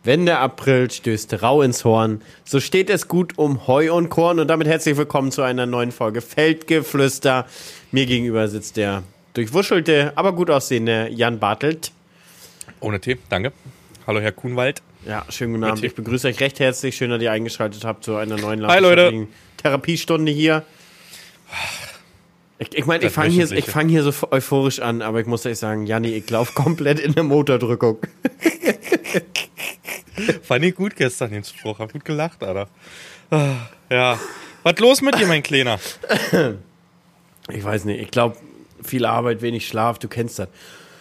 Wenn der April stößt rau ins Horn, so steht es gut um Heu und Korn. Und damit herzlich willkommen zu einer neuen Folge Feldgeflüster. Mir gegenüber sitzt der durchwuschelte, aber gut aussehende Jan Bartelt. Ohne Tee, danke. Hallo Herr Kuhnwald. Ja, schönen guten Abend. Ich begrüße euch recht herzlich. Schön, dass ihr eingeschaltet habt zu einer neuen Therapiestunde hier. Ich meine, ich fange hier so euphorisch an, aber ich muss euch sagen, Janni, ich laufe komplett in der Motordrückung. Fand ich gut gestern, den Spruch. Hab gut gelacht, Alter. Ja. Was los mit dir, mein Kleiner? Ich weiß nicht. Ich glaube, viel Arbeit, wenig Schlaf. Du kennst das.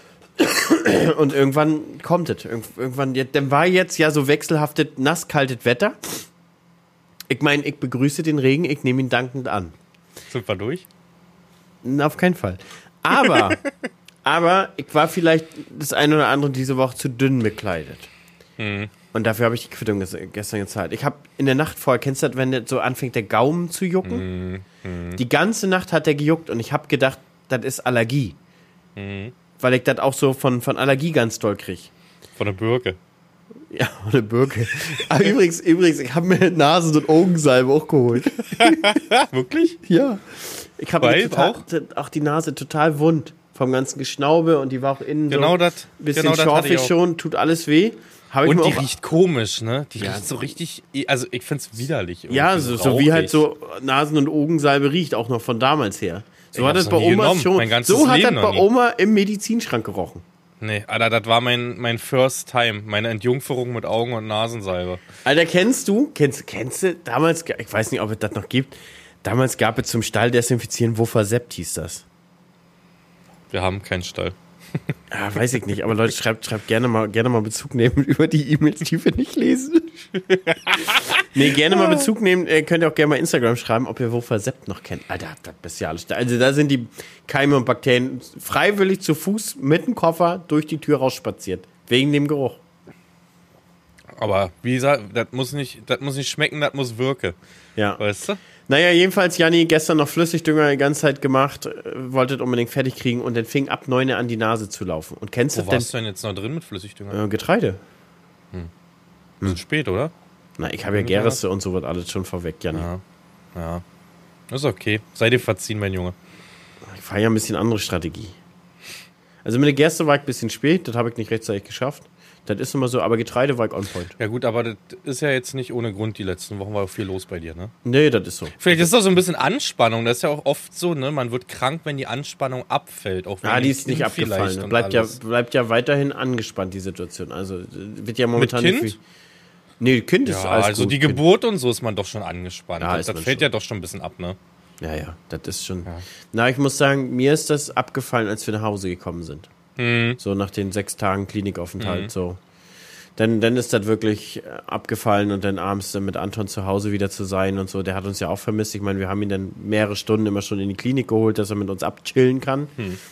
Und irgendwann kommt es. Dann war jetzt ja so wechselhaftes, nasskaltes Wetter. Ich meine, ich begrüße den Regen. Ich nehme ihn dankend an. Sind wir durch? Auf keinen Fall. Aber ich war vielleicht das eine oder andere diese Woche zu dünn bekleidet. Und dafür habe ich die Quittung gestern gezahlt. Ich habe in der Nacht vorher, kennst du das, wenn so anfängt der Gaumen zu jucken? Die ganze Nacht hat der gejuckt und ich habe gedacht, das ist Allergie. Weil ich das auch so von Allergie ganz doll kriege. Von der Birke. Ja, von der Birke. Aber übrigens, ich habe mir Nasen- und Augensalbe auch geholt. Wirklich? Ja. Ich habe auch die Nase total wund vom ganzen Geschnaube und die war auch innen so ein bisschen schorfig schon, tut alles weh. Und die riecht komisch, ne? Die riecht so richtig, also ich find's widerlich. Ja, so wie halt so Nasen- und Augensalbe riecht, auch noch von damals her. So hat das bei Oma schon, so hat das bei Oma im Medizinschrank gerochen. Nee, Alter, das war mein First Time, meine Entjungferung mit Augen- und Nasensalbe. Alter, kennst du damals, ich weiß nicht, ob es das noch gibt, damals gab es zum Stall desinfizieren Wuffer Sept, hieß das. Wir haben keinen Stall. Ja, weiß ich nicht, aber Leute, schreibt gerne mal Bezug nehmen über die E-Mails, die wir nicht lesen. Nee, gerne mal Bezug nehmen, könnt ihr auch gerne mal Instagram schreiben, ob ihr Wuffer Sept noch kennt. Alter, das bestialisch. Also da sind die Keime und Bakterien freiwillig zu Fuß mit dem Koffer durch die Tür rausspaziert. Wegen dem Geruch. Aber wie gesagt, das muss nicht schmecken, das muss wirken. Ja. Weißt du? Naja, jedenfalls, Janni, gestern noch Flüssigdünger die ganze Zeit gemacht, wolltet unbedingt fertig kriegen und dann fing ab 9 an, die Nase zu laufen. Und kennst du Wo warst du denn jetzt noch drin mit Flüssigdünger? Getreide. Bisschen spät, oder? Na, ich habe ja Gerste und so wird alles schon vorweg, Janni. Ja. Das ist okay. Sei dir verziehen, mein Junge. Ich fahre ja ein bisschen andere Strategie. Also mit der Gerste war ich ein bisschen spät, das habe ich nicht rechtzeitig geschafft. Das ist immer so, aber Getreide war ich on point. Ja gut, aber das ist ja jetzt nicht ohne Grund, die letzten Wochen war auch viel los bei dir, ne? Nee, das ist so. Vielleicht ist das so ein bisschen Anspannung, das ist ja auch oft so, ne? Man wird krank, wenn die Anspannung abfällt. Auch die ist nicht abgefallen. Bleibt ja weiterhin angespannt, die Situation. Also wird ja momentan mit Kind? nicht viel. Nee, Kind ist alles also gut. Die Geburt und so ist man doch schon angespannt. Ja, das fällt ja doch schon ein bisschen ab, ne? Ja, das ist schon. Ja. Na, ich muss sagen, mir ist das abgefallen, als wir nach Hause gekommen sind. So nach den 6 Tagen Klinikaufenthalt, so. Dann ist das wirklich abgefallen und dann abends dann mit Anton zu Hause wieder zu sein und so. Der hat uns ja auch vermisst. Ich meine, wir haben ihn dann mehrere Stunden immer schon in die Klinik geholt, dass er mit uns abchillen kann.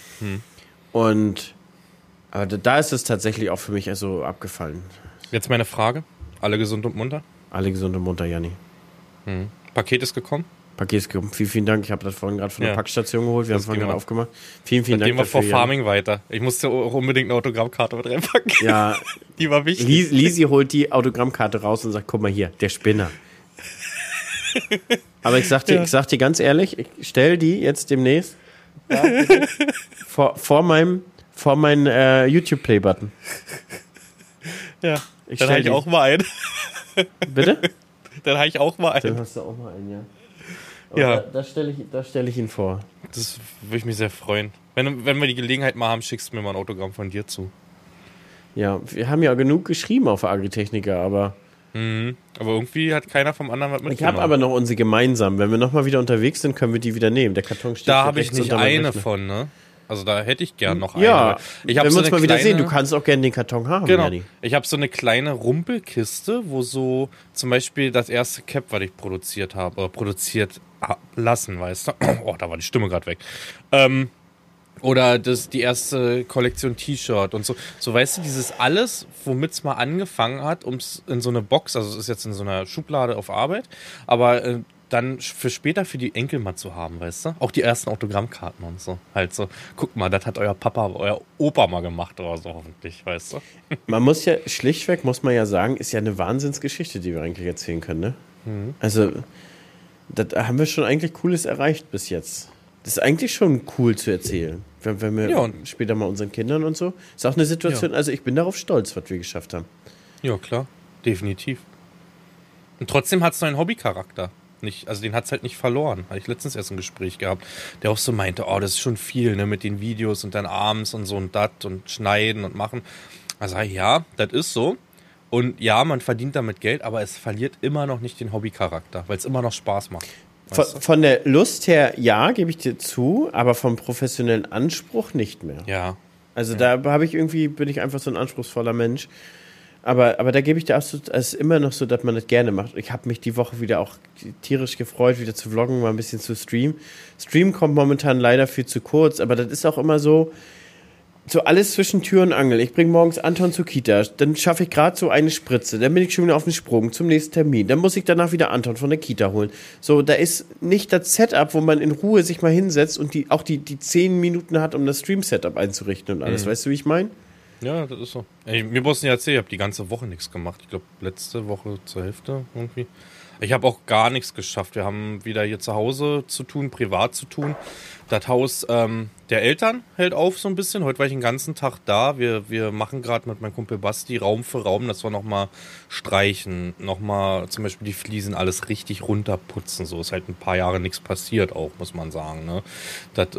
Aber da ist es tatsächlich auch für mich also abgefallen. Jetzt meine Frage. Alle gesund und munter? Alle gesund und munter, Janni. Paket ist gekommen? Paket ist gekommen. Vielen Dank. Ich habe das vorhin gerade von der Packstation geholt. Wir haben es vorhin gerade aufgemacht. Vielen Dank. Dann gehen wir vor Farming weiter. Ich musste auch unbedingt eine Autogrammkarte mit reinpacken. Ja. Die war wichtig. Lisi holt die Autogrammkarte raus und sagt, guck mal hier, der Spinner. Aber ich sag dir ganz ehrlich, ich stell die jetzt demnächst vor meinen YouTube-Play-Button. Ja, dann habe ich auch mal einen. Bitte? Dann habe ich auch mal einen. Dann hast du auch mal einen, ja. Aber ja. Da stell ich ihn vor. Das würde ich mich sehr freuen. Wenn wir die Gelegenheit mal haben, schickst du mir mal ein Autogramm von dir zu. Ja, wir haben ja genug geschrieben auf Agritechniker, aber... Aber irgendwie hat keiner vom anderen was mitgenommen. Ich habe aber noch unsere gemeinsam. Wenn wir nochmal wieder unterwegs sind, können wir die wieder nehmen. Der Karton steht da habe ich nicht eine von, ne? Also da hätte ich gern noch eine. Ja, wenn wir uns mal wieder sehen, du kannst auch gerne den Karton haben. Genau. Janni. Ich habe so eine kleine Rumpelkiste, wo so zum Beispiel das erste Cap, was ich produziert lassen, weißt du? Oh, da war die Stimme gerade weg. Oder die erste Kollektion T-Shirt und so. So, weißt du, dieses alles, womit es mal angefangen hat, um es in so eine Box, also es ist jetzt in so einer Schublade auf Arbeit, aber dann für später für die Enkel mal zu haben, weißt du? Auch die ersten Autogrammkarten und so. Halt so, guck mal, das hat euer Papa, euer Opa mal gemacht oder so hoffentlich, weißt du? Man muss ja, schlichtweg muss man ja sagen, ist ja eine Wahnsinnsgeschichte, die wir eigentlich erzählen können, ne? Also, da haben wir schon eigentlich Cooles erreicht bis jetzt. Das ist eigentlich schon cool zu erzählen. Wenn wir und später mal unseren Kindern und so. Ist auch eine Situation, also ich bin darauf stolz, was wir geschafft haben. Ja, klar, definitiv. Und trotzdem hat es noch einen Hobbycharakter. Also den hat es halt nicht verloren. Hatte ich letztens erst ein Gespräch gehabt, der auch so meinte, oh, das ist schon viel, ne, mit den Videos und dann abends und so und dat und schneiden und machen. Also ja, das ist so. Und ja, man verdient damit Geld, aber es verliert immer noch nicht den Hobbycharakter, weil es immer noch Spaß macht. Von der Lust her, ja, gebe ich dir zu, aber vom professionellen Anspruch nicht mehr. Ja. Also da bin ich einfach so ein anspruchsvoller Mensch. Aber da gebe ich dir absolut, es ist immer noch so, dass man das gerne macht. Ich habe mich die Woche wieder auch tierisch gefreut, wieder zu vloggen, mal ein bisschen zu streamen. Stream kommt momentan leider viel zu kurz, aber das ist auch immer so alles zwischen Tür und Angel. Ich bringe morgens Anton zur Kita, dann schaffe ich gerade so eine Spritze, dann bin ich schon wieder auf den Sprung zum nächsten Termin, dann muss ich danach wieder Anton von der Kita holen. So, da ist nicht das Setup, wo man in Ruhe sich mal hinsetzt und die 10 Minuten hat, um das Stream-Setup einzurichten und alles. Weißt du, wie ich meine? Ja, das ist so. Mir brauchst du nicht erzählen, ich habe die ganze Woche nichts gemacht. Ich glaube, letzte Woche zur Hälfte irgendwie. Ich habe auch gar nichts geschafft. Wir haben wieder hier zu Hause zu tun, privat zu tun. Das Haus der Eltern hält auf so ein bisschen. Heute war ich den ganzen Tag da. Wir machen gerade mit meinem Kumpel Basti Raum für Raum, dass wir nochmal streichen, nochmal zum Beispiel die Fliesen alles richtig runterputzen. So ist halt ein paar Jahre nichts passiert auch, muss man sagen. Ne? Das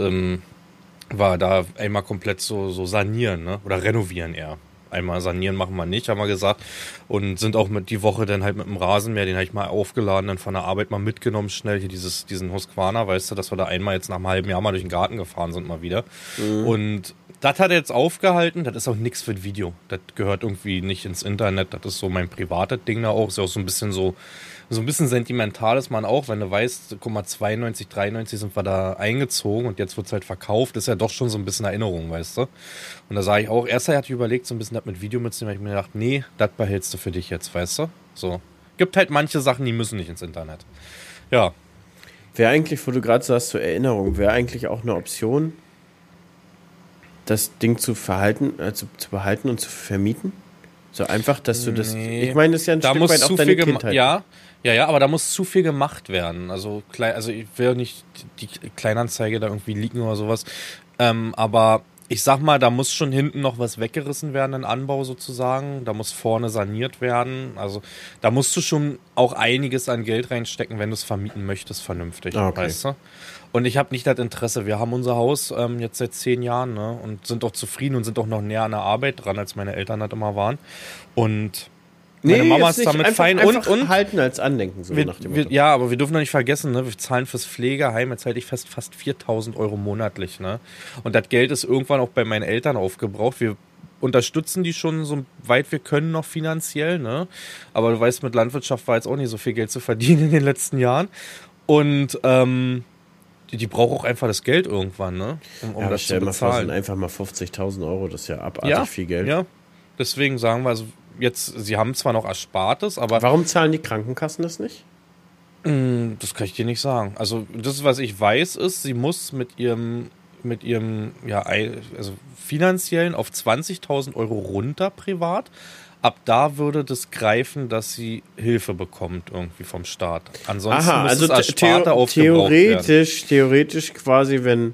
war da einmal komplett so sanieren, ne? Oder renovieren eher. Einmal sanieren machen wir nicht, haben wir gesagt. Und sind auch mit die Woche dann halt mit dem Rasenmäher, den habe ich mal aufgeladen, dann von der Arbeit mal mitgenommen, schnell hier diesen Husqvarna, weißt du, dass wir da einmal jetzt nach einem halben Jahr mal durch den Garten gefahren sind mal wieder. Und das hat er jetzt aufgehalten, das ist auch nichts für ein Video. Das gehört irgendwie nicht ins Internet, das ist so mein privates Ding da auch. Ist ja auch so ein bisschen sentimental ist man auch, wenn du weißt, guck mal, 92, 93 sind wir da eingezogen und jetzt wird es halt verkauft, ist ja doch schon so ein bisschen Erinnerung, weißt du. Und da sage ich auch, erst hatte ich überlegt, so ein bisschen das mit Video mitzunehmen, weil ich mir gedacht, nee, das behältst du für dich jetzt, weißt du. So. Gibt halt manche Sachen, die müssen nicht ins Internet. Ja. Wäre eigentlich, wo du gerade sagst, zur Erinnerung, wäre eigentlich auch eine Option, das Ding zu behalten und zu vermieten? So einfach, dass du das... Nee. Ich meine, das ist ja ein Stück weit auch deine Kindheit. Ja, aber da muss zu viel gemacht werden. Also ich will nicht die Kleinanzeige da irgendwie leaken oder sowas. Aber ich sag mal, da muss schon hinten noch was weggerissen werden, ein Anbau sozusagen. Da muss vorne saniert werden. Also da musst du schon auch einiges an Geld reinstecken, wenn du es vermieten möchtest, vernünftig. Okay. Weißt du? Und ich habe nicht das Interesse. Wir haben unser Haus jetzt seit 10 Jahren, ne, und sind auch zufrieden und sind auch noch näher an der Arbeit dran, als meine Eltern das immer waren. Und meine Mama ist damit fein und halten als Andenken, so nach dem Motto. Ja, aber wir dürfen doch nicht vergessen, ne, wir zahlen fürs Pflegeheim, jetzt halte ich fest, fast 4.000 Euro monatlich. Ne? Und das Geld ist irgendwann auch bei meinen Eltern aufgebraucht. Wir unterstützen die schon so weit wir können noch finanziell. Ne? Aber du weißt, mit Landwirtschaft war jetzt auch nicht so viel Geld zu verdienen in den letzten Jahren. Und die braucht auch einfach das Geld irgendwann, ne? Um das zu bezahlen. Vor, sind einfach mal 50.000 Euro, das ist ja abartig viel Geld. Ja, deswegen sagen wir, also jetzt, sie haben zwar noch Erspartes, aber... Warum zahlen die Krankenkassen das nicht? Das kann ich dir nicht sagen. Also das, was ich weiß, ist, sie muss mit ihrem also finanziellen auf 20.000 Euro runter privat. Ab da würde das greifen, dass sie Hilfe bekommt irgendwie vom Staat. Ansonsten muss es Ersparte aufgebraucht werden. Theoretisch quasi, wenn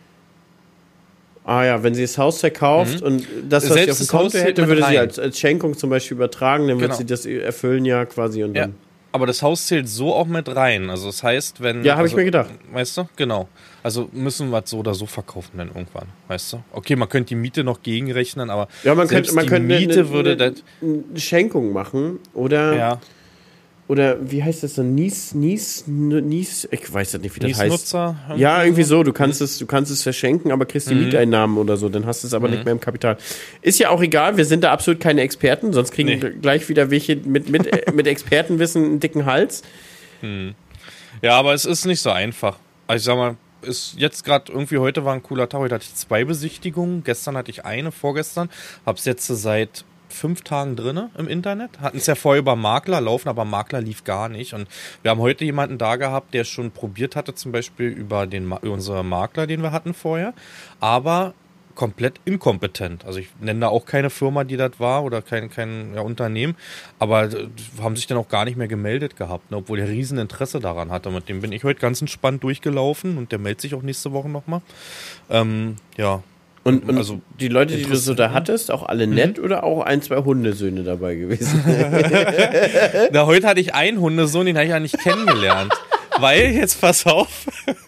sie das Haus verkauft und das, was sie auf dem Konto hätte, würde sie als Schenkung zum Beispiel übertragen, dann wird sie das erfüllen quasi und dann... Aber das Haus zählt so auch mit rein. Also das heißt, wenn... Ja, habe ich mir gedacht. Weißt du? Genau. Also müssen wir es so oder so verkaufen dann irgendwann. Weißt du? Okay, man könnte die Miete noch gegenrechnen, aber man könnte eine Schenkung machen oder... Ja. Oder wie heißt das dann? Nies, ich weiß das nicht, wie das heißt. Nutzer? Ja, irgendwie so. Du kannst es verschenken, aber kriegst die Mieteinnahmen oder so. Dann hast du es aber nicht mehr im Kapital. Ist ja auch egal. Wir sind da absolut keine Experten. Sonst kriegen wir gleich wieder welche mit Expertenwissen einen dicken Hals. Ja, aber es ist nicht so einfach. Also ich sag mal, ist jetzt gerade irgendwie, heute war ein cooler Tag. Heute hatte ich 2 Besichtigungen. Gestern hatte ich eine, vorgestern. Hab's jetzt seit 5 Tagen drin im Internet. Hatten es ja vorher über Makler laufen, aber Makler lief gar nicht. Und wir haben heute jemanden da gehabt, der schon probiert hatte, zum Beispiel über unser Makler, den wir hatten vorher. Aber komplett inkompetent. Also ich nenne da auch keine Firma, die das war oder kein Unternehmen, aber haben sich dann auch gar nicht mehr gemeldet gehabt, ne, obwohl er riesen Interesse daran hatte. Mit dem bin ich heute ganz entspannt durchgelaufen und der meldet sich auch nächste Woche nochmal. Ja. Und also die Leute, die du so da hattest, auch alle nett oder auch 1, 2 Hundesöhne dabei gewesen? Na, heute hatte ich einen Hundesohn, den habe ich ja nicht kennengelernt. Weil, jetzt pass auf,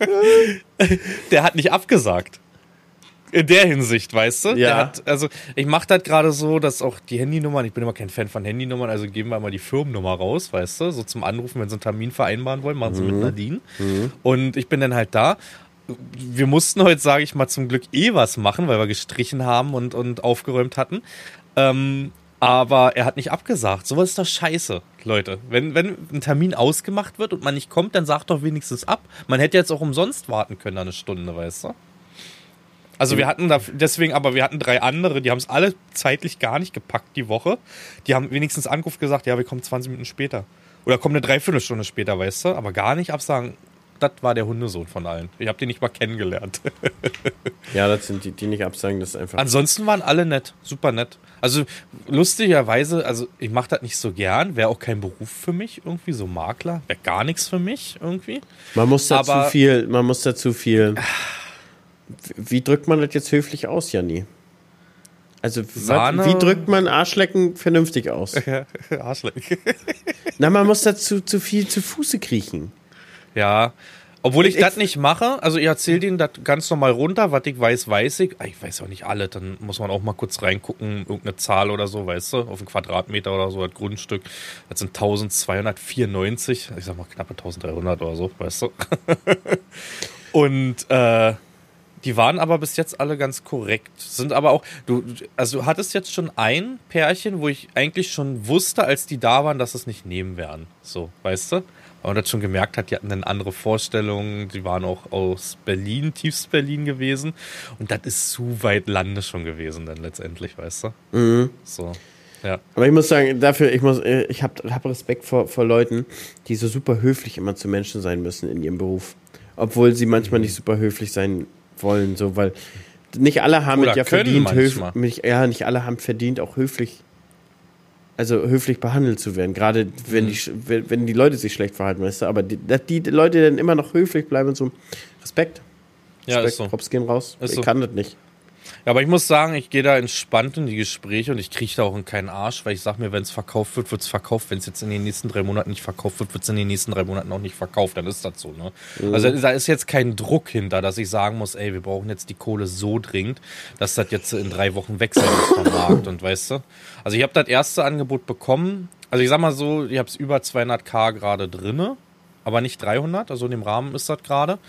der hat nicht abgesagt. In der Hinsicht, weißt du? Ja. Ich mache das gerade so, dass auch die Handynummern, ich bin immer kein Fan von Handynummern, also geben wir mal die Firmennummer raus, weißt du? So zum Anrufen, wenn sie einen Termin vereinbaren wollen, machen sie mit Nadine. Und ich bin dann halt da. Wir mussten heute, sage ich mal, zum Glück was machen, weil wir gestrichen haben und aufgeräumt hatten. Aber er hat nicht abgesagt. Sowas ist doch scheiße, Leute. Wenn ein Termin ausgemacht wird und man nicht kommt, dann sagt doch wenigstens ab. Man hätte jetzt auch umsonst warten können, eine Stunde, weißt du? Also wir hatten 3 andere, die haben es alle zeitlich gar nicht gepackt die Woche. Die haben wenigstens angerufen gesagt, ja, wir kommen 20 Minuten später. Oder kommen eine Dreiviertelstunde später, weißt du? Aber gar nicht absagen. Das war der Hundesohn von allen. Ich habe den nicht mal kennengelernt. Ja, das sind die nicht absagen, das ist einfach... Ansonsten waren alle nett, super nett. Also lustigerweise, also ich mache das nicht so gern, wäre auch kein Beruf für mich irgendwie, so Makler, wäre gar nichts für mich irgendwie. Man muss da zu viel... Wie drückt man das jetzt höflich aus, Janni? Also, wie drückt man Arschlecken vernünftig aus? Arschlecken. Na, man muss dazu zu viel zu Fuße kriechen. Ja, obwohl ich das nicht mache. Also, ich erzähle denen das ganz normal runter. Was ich weiß, weiß ich. Ich weiß auch nicht alle. Dann muss man auch mal kurz reingucken. Irgendeine Zahl oder so, weißt du? Auf einen Quadratmeter oder so, das Grundstück. Das sind 1294. Ich sag mal knappe 1300 oder so, weißt du? Und, die waren aber bis jetzt alle ganz korrekt. Sind aber auch, du hattest jetzt schon ein Pärchen, wo ich eigentlich schon wusste, als die da waren, dass es nicht nehmen werden. So, weißt du? Weil man das schon gemerkt hat, die hatten dann andere Vorstellungen. Die waren auch aus Berlin, tiefst Berlin gewesen. Und das ist zu weit Lande schon gewesen dann letztendlich, weißt du? Mhm. So, ja. Aber ich muss sagen, ich hab Respekt vor Leuten, die so super höflich immer zu Menschen sein müssen in ihrem Beruf. Obwohl sie manchmal nicht super höflich sein wollen, so, weil nicht alle haben es ja verdient, nicht alle haben verdient, auch höflich behandelt zu werden, gerade wenn die Leute sich schlecht verhalten, weißt du, aber die Leute dann immer noch höflich bleiben und so, Respekt, ist so. Props gehen raus, Ist ich so. kann das nicht. Ja, aber ich muss sagen, ich gehe da entspannt in die Gespräche und ich kriege da auch in keinen Arsch, weil ich sage mir, wenn es verkauft wird, wird es verkauft. Wenn es jetzt in den nächsten 3 Monaten nicht verkauft wird, wird es in den nächsten 3 Monaten auch nicht verkauft. Dann ist das so, ne? Also da ist jetzt kein Druck hinter, dass ich sagen muss, ey, wir brauchen jetzt die Kohle so dringend, dass das jetzt in 3 Wochen weg sein muss vom Markt. Und weißt du? Also ich habe das erste Angebot bekommen. Also ich sag mal so, ich habe es über 200.000 gerade drinne, aber nicht 300. Also in dem Rahmen ist das gerade.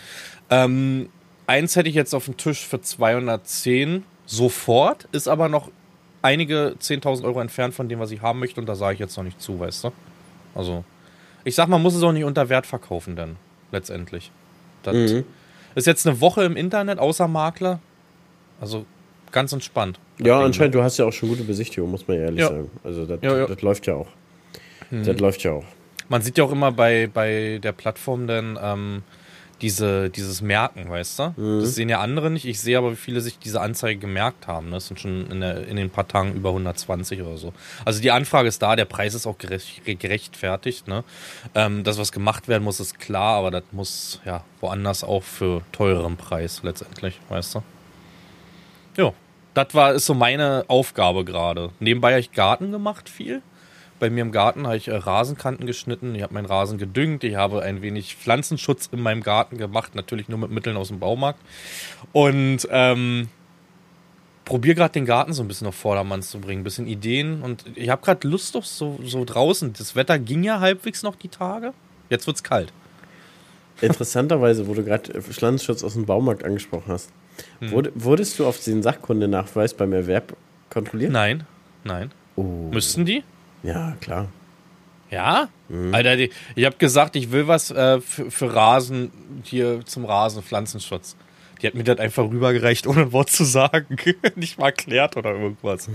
Eins hätte ich jetzt auf dem Tisch für 210 sofort, ist aber noch einige 10.000 Euro entfernt von dem, was ich haben möchte, und da sage ich jetzt noch nicht zu, weißt du? Also, ich sag, man muss es auch nicht unter Wert verkaufen, dann letztendlich. Das ist jetzt eine Woche im Internet, außer Makler, also ganz entspannt. Ja, anscheinend, du hast ja auch schon gute Besichtigung, muss man ja ehrlich sagen. Also, das läuft ja auch. Das läuft ja auch. Man sieht ja auch immer bei der Plattform dann, dieses Merken, weißt du? Das sehen ja andere nicht. Ich sehe aber, wie viele sich diese Anzeige gemerkt haben. Das sind schon in den paar Tagen über 120 oder so. Also die Anfrage ist da, der Preis ist auch gerechtfertigt. Ne? Das, was gemacht werden muss, ist klar, aber das muss ja woanders auch für teureren Preis letztendlich, weißt du? Ja, das ist so meine Aufgabe gerade. Nebenbei habe ich Garten gemacht, viel. Bei mir im Garten habe ich Rasenkanten geschnitten, ich habe meinen Rasen gedüngt, ich habe ein wenig Pflanzenschutz in meinem Garten gemacht, natürlich nur mit Mitteln aus dem Baumarkt. Und probiere gerade den Garten so ein bisschen auf Vordermann zu bringen, ein bisschen Ideen. Und ich habe gerade Lust auf so draußen. Das Wetter ging ja halbwegs noch die Tage, jetzt wird's kalt. Interessanterweise, wo du gerade Pflanzenschutz aus dem Baumarkt angesprochen hast, wurdest du auf den Sachkundenachweis beim Erwerb kontrolliert? Nein. Oh. Müssten die? Ja, klar. Ja? Alter, ich habe gesagt, ich will was für Rasen, hier zum Rasen, Pflanzenschutz. Die hat mir das einfach rübergereicht, ohne ein Wort zu sagen. Nicht mal erklärt oder irgendwas.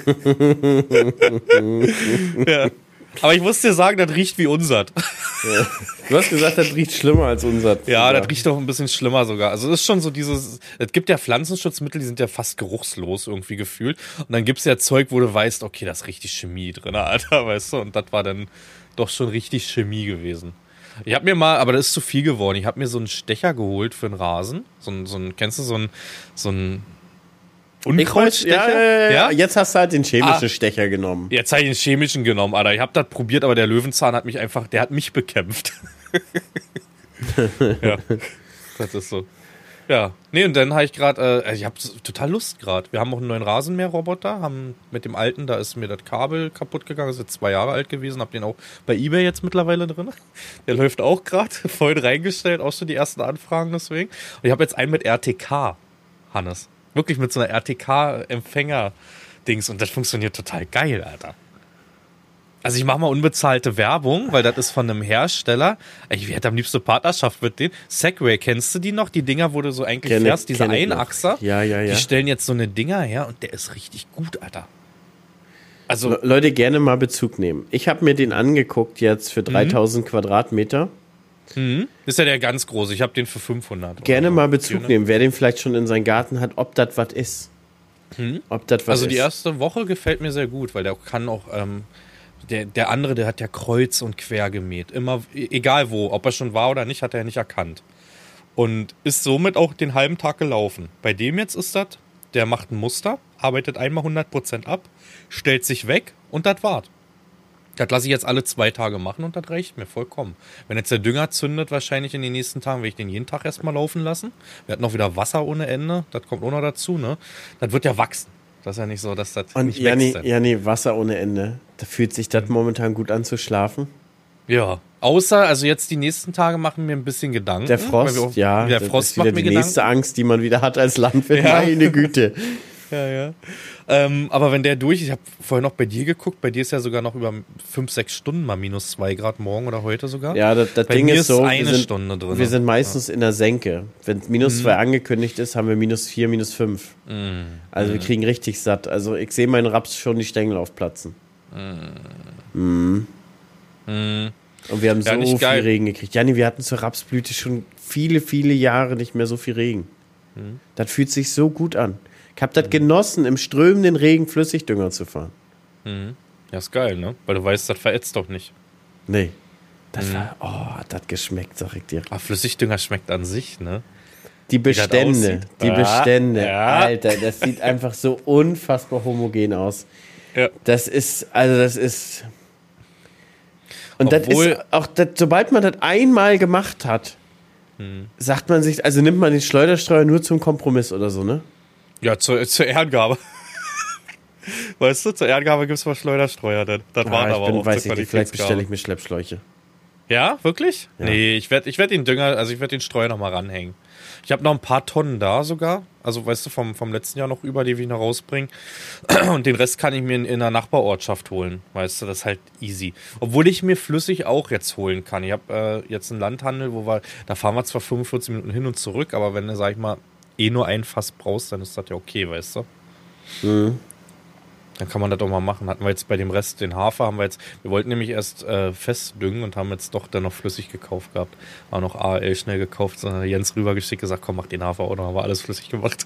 Ja. Aber ich muss dir sagen, das riecht wie unsert. Ja. Du hast gesagt, das riecht schlimmer als unsert. Ja, das riecht doch ein bisschen schlimmer sogar. Also es ist schon so dieses, es gibt ja Pflanzenschutzmittel, die sind ja fast geruchslos irgendwie gefühlt. Und dann gibt's ja Zeug, wo du weißt, okay, da ist richtig Chemie drin, Alter, weißt du. Und das war dann doch schon richtig Chemie gewesen. Ich habe mir mal, aber das ist zu viel geworden, ich habe mir so einen Stecher geholt für einen Rasen. So ein kennst du so ein Unkrautstecher? Ja. Jetzt hast du halt den chemischen Stecher genommen. Jetzt habe ich den chemischen genommen, Alter. Ich habe das probiert, aber der Löwenzahn hat mich einfach, der hat mich bekämpft. Ja, das ist so. Ja, nee, und dann habe ich gerade, ich habe total Lust gerade. Wir haben auch einen neuen Rasenmäherroboter, haben mit dem alten, da ist mir das Kabel kaputt gegangen, ist jetzt 2 Jahre alt gewesen, hab den auch bei eBay jetzt mittlerweile drin. Der läuft auch gerade, vorhin reingestellt, auch schon die ersten Anfragen deswegen. Und ich habe jetzt einen mit RTK, Hannes. Wirklich mit so einer RTK-Empfänger-Dings und das funktioniert total geil, Alter. Also ich mache mal unbezahlte Werbung, weil das ist von einem Hersteller. Ich hätte am liebsten Partnerschaft mit denen. Segway, kennst du die noch? Die Dinger, wo du so eigentlich fährst, diese Einachser. Ja. Die stellen jetzt so eine Dinger her und der ist richtig gut, Alter. Also Leute, gerne mal Bezug nehmen. Ich habe mir den angeguckt jetzt für 3000 Quadratmeter. Ist ja der ganz große. Ich habe den für 500. Gerne mal Bezug nehmen, wer den vielleicht schon in seinen Garten hat, ob das was ist. Ob das was Also ist. die erste Woche gefällt mir sehr gut, weil der kann auch... Der andere, der hat ja kreuz und quer gemäht. Immer, egal wo, ob er schon war oder nicht, hat er nicht erkannt. Und ist somit auch den halben Tag gelaufen. Bei dem jetzt ist das, der macht ein Muster, arbeitet einmal 100% ab, stellt sich weg und das war's. Das lasse ich jetzt alle 2 Tage machen und das reicht mir vollkommen. Wenn jetzt der Dünger zündet, wahrscheinlich in den nächsten Tagen, werde ich den jeden Tag erstmal laufen lassen. Wir hatten noch wieder Wasser ohne Ende, das kommt auch noch dazu, ne? Das wird ja wachsen. Das ist ja nicht so, dass das und nicht wächst. Ja, Wasser ohne Ende. Da fühlt sich das momentan gut an zu schlafen. Ja, außer, also jetzt die nächsten Tage machen mir ein bisschen Gedanken. Der Frost, der Frost ist wieder macht mir die Gedanken. nächste Angst, die man wieder hat als Landwirt. Ja. Meine Güte. Ja. Aber wenn der ich habe vorhin noch bei dir geguckt, bei dir ist ja sogar noch über 5-6 Stunden mal -2 Grad morgen oder heute sogar. Ja, das bei Ding mir ist so, eine Stunde drin. Wir sind meistens in der Senke. Wenn -2 angekündigt ist, haben wir -4, -5. Also wir kriegen richtig satt. Also ich sehe meinen Raps schon die Stängel aufplatzen. Und wir haben so viel Regen gekriegt. Janni, wir hatten zur Rapsblüte schon viele, viele Jahre nicht mehr so viel Regen. Das fühlt sich so gut an. Ich habe das genossen, im strömenden Regen Flüssigdünger zu fahren. Ja, ist geil, ne? Weil du weißt, das verätzt doch nicht. Nee. Das hat das geschmeckt, sag ich dir. Ach, Flüssigdünger schmeckt an sich, ne? Die Bestände, Ja. Alter, das sieht einfach so unfassbar homogen aus. Ja. Das ist. Und das ist auch, sobald man das einmal gemacht hat, sagt man sich, also nimmt man den Schleuderstreuer nur zum Kompromiss oder so, ne? Ja, zur Ehrengabe. Weißt du, zur Ehrengabe gibt es mal Schleuderstreuer. Das war aber auch weiß ich nicht, vielleicht bestelle ich mir Schleppschläuche. Ja, wirklich? Ja. Nee, ich werd den Dünger, also ich werde den Streuer noch mal ranhängen. Ich habe noch ein paar Tonnen da sogar. Also, weißt du, vom letzten Jahr noch über, die wir noch rausbringen. Und den Rest kann ich mir in einer Nachbarortschaft holen. Weißt du, das ist halt easy. Obwohl ich mir flüssig auch jetzt holen kann. Ich habe jetzt einen Landhandel, da fahren wir zwar 45 Minuten hin und zurück, aber wenn du, sag ich mal, nur ein Fass brauchst, dann ist das ja okay, weißt du? Dann kann man das doch mal machen. Hatten wir jetzt bei dem Rest, den Hafer, wir wollten nämlich erst fest düngen und haben jetzt doch dann noch flüssig gekauft gehabt. War noch ARL schnell gekauft, sondern Jens rübergeschickt, gesagt, komm, mach den Hafer auch noch, haben wir alles flüssig gemacht.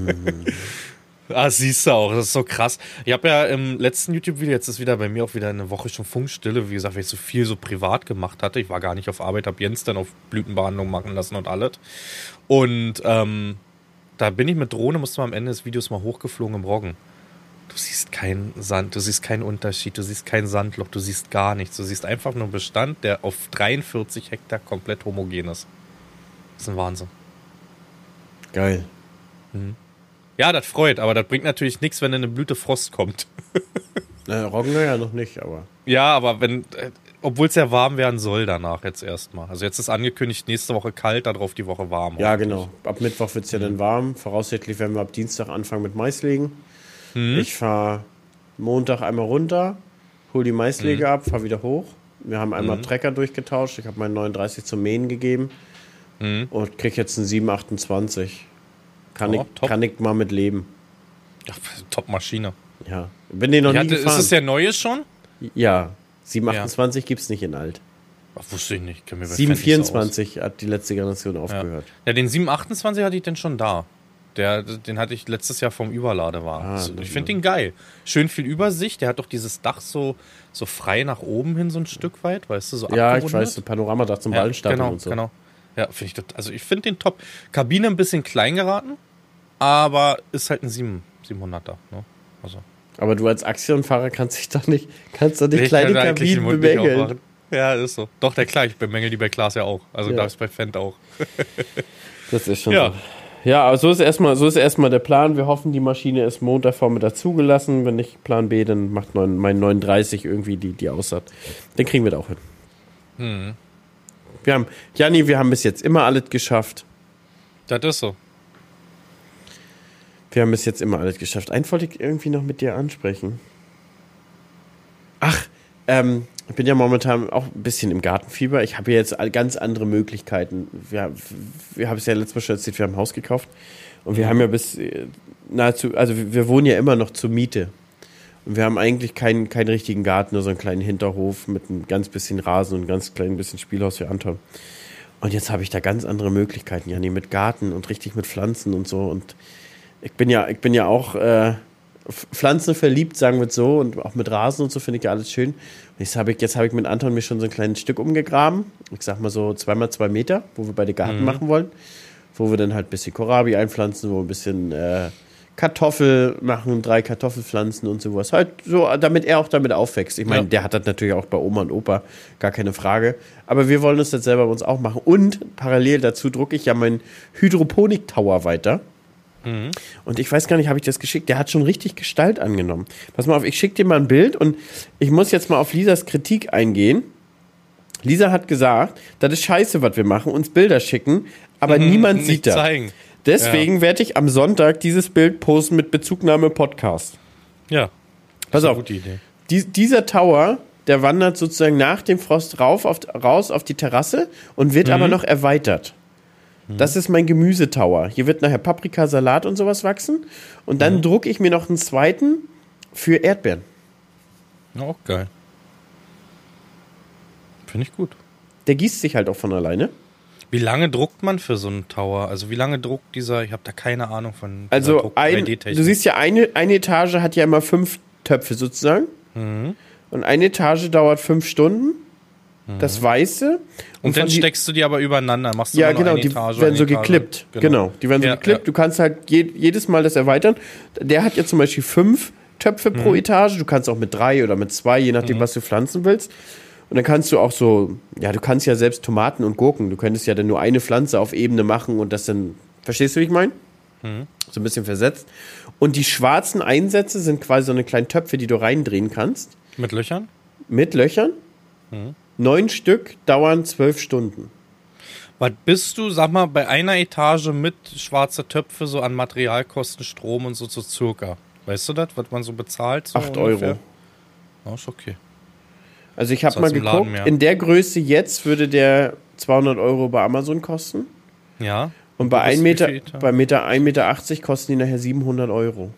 Siehst du auch, das ist so krass. Ich habe ja im letzten YouTube-Video, jetzt ist wieder bei mir auch wieder eine Woche schon Funkstille, wie gesagt, weil ich so viel so privat gemacht hatte. Ich war gar nicht auf Arbeit, habe Jens dann auf Blütenbehandlung machen lassen und alles. Und da bin ich mit Drohne, musste mal am Ende des Videos mal hochgeflogen im Roggen. Du siehst keinen Sand, du siehst keinen Unterschied, du siehst kein Sandloch, du siehst gar nichts. Du siehst einfach nur einen Bestand, der auf 43 Hektar komplett homogen ist. Das ist ein Wahnsinn. Geil. Ja, das freut, aber das bringt natürlich nichts, wenn eine Blüte Frost kommt. Roggen ja noch nicht, aber... Ja, aber obwohl es ja warm werden soll danach jetzt erstmal. Also jetzt ist angekündigt, nächste Woche kalt, darauf die Woche warm. Ja, genau. Ab Mittwoch wird es ja dann warm. Voraussichtlich werden wir ab Dienstag anfangen mit Maislegen. Ich fahre Montag einmal runter, hole die Maislege ab, fahre wieder hoch. Wir haben einmal Trecker durchgetauscht. Ich habe meinen 39 zum Mähen gegeben und kriege jetzt einen 728. Kann ich mal mit leben. Ja, Top-Maschine. Ja. Bin den noch nie gefahren. Ist es der neue schon? Ja. 728 gibt's nicht in alt. Ach, wusste ich nicht. 724 hat die letzte Generation aufgehört. Ja, den 728 hatte ich denn schon da. Den hatte ich letztes Jahr vom Überladewagen. Ich finde den geil. Schön viel Übersicht. Der hat doch dieses Dach so frei nach oben hin, so ein Stück weit, weißt du, so abgerundet. Ja, ich weiß, ein Panoramadach zum Ballenstapeln und so. Genau. Ja, also ich finde den top. Kabine ein bisschen klein geraten, aber ist halt ein 700er. Ne? Also. Aber du als Aktionfahrer kannst doch nicht kleine Kabinen bemängeln. Ja, ist so. Doch, ich bemängel die bei Klaas ja auch. Also da ist bei Fendt auch. Das ist schon so. Ja, aber so ist erstmal der Plan. Wir hoffen, die Maschine ist Montagvormittag zugelassen. Wenn nicht Plan B, dann macht mein 39 irgendwie die Aussaat. Den kriegen wir da auch hin. Wir haben bis jetzt immer alles geschafft. Das ist so. Wir haben bis jetzt immer alles geschafft. Einen wollte ich irgendwie noch mit dir ansprechen. Ach, ich bin ja momentan auch ein bisschen im Gartenfieber. Ich habe ja jetzt ganz andere Möglichkeiten. Wir haben es ja letztes Mal schon erzählt, wir haben ein Haus gekauft. Und wir haben ja wir wohnen ja immer noch zur Miete. Und wir haben eigentlich keinen richtigen Garten, nur so einen kleinen Hinterhof mit ein ganz bisschen Rasen und ein ganz klein bisschen Spielhaus für Anton. Und jetzt habe ich da ganz andere Möglichkeiten, Janni, mit Garten und richtig mit Pflanzen und so. Und ich bin ja auch Pflanzen verliebt, sagen wir es so, und auch mit Rasen und so finde ich ja alles schön. Und jetzt habe ich mit Anton mir schon so ein kleines Stück umgegraben. Ich sag mal so 2x2 Meter, wo wir beide Garten machen wollen. Wo wir dann halt ein bisschen Kohlrabi einpflanzen, wo wir ein bisschen Kartoffel machen, 3 Kartoffelpflanzen und sowas. Halt so, damit er auch damit aufwächst. Ich meine, der hat das natürlich auch bei Oma und Opa, gar keine Frage. Aber wir wollen das jetzt selber bei uns auch machen. Und parallel dazu drucke ich ja meinen Hydroponik-Tower weiter. Und ich weiß gar nicht, habe ich das geschickt? Der hat schon richtig Gestalt angenommen. Pass mal auf, ich schicke dir mal ein Bild und ich muss jetzt mal auf Lisas Kritik eingehen. Lisa hat gesagt, das ist scheiße, was wir machen, uns Bilder schicken, aber niemand sieht das. Zeigen. Deswegen werde ich am Sonntag dieses Bild posten mit Bezugnahme Podcast. Ja. Pass auf. Gute Idee. Dieser Tower, der wandert sozusagen nach dem Frost raus auf die Terrasse und wird aber noch erweitert. Das ist mein Gemüsetower. Hier wird nachher Paprika, Salat und sowas wachsen. Und dann drucke ich mir noch einen zweiten für Erdbeeren. Auch geil. Finde ich gut. Der gießt sich halt auch von alleine. Wie lange druckt man für so einen Tower? Also wie lange druckt dieser, ich habe da keine Ahnung von also 3D-Technik. Du siehst ja, eine Etage hat ja immer 5 Töpfe sozusagen. Und eine Etage dauert 5 Stunden. Das Weiße. Und dann steckst du die aber übereinander, machst du ja, genau, die werden so geklippt. Genau, die werden so geklippt. Ja. Du kannst halt jedes Mal das erweitern. Der hat ja zum Beispiel 5 Töpfe pro Etage. Du kannst auch mit 3 oder mit 2, je nachdem, was du pflanzen willst. Und dann kannst du auch so, ja, du kannst ja selbst Tomaten und Gurken. Du könntest ja dann nur eine Pflanze auf Ebene machen und das dann, verstehst du, wie ich meine? So ein bisschen versetzt. Und die schwarzen Einsätze sind quasi so eine kleine Töpfe, die du reindrehen kannst. Mit Löchern? Mit Löchern. 9 Stück dauern 12 Stunden. Was bist du, sag mal, bei einer Etage mit schwarzer Töpfe so an Materialkosten, Strom und so circa? Weißt du das, was man so bezahlt? So 8 Euro. Oh, ist okay. Also ich habe mal geguckt, in der Größe jetzt würde der 200 Euro bei Amazon kosten. Ja. Und bei 1,80 Meter kosten die nachher 700 Euro.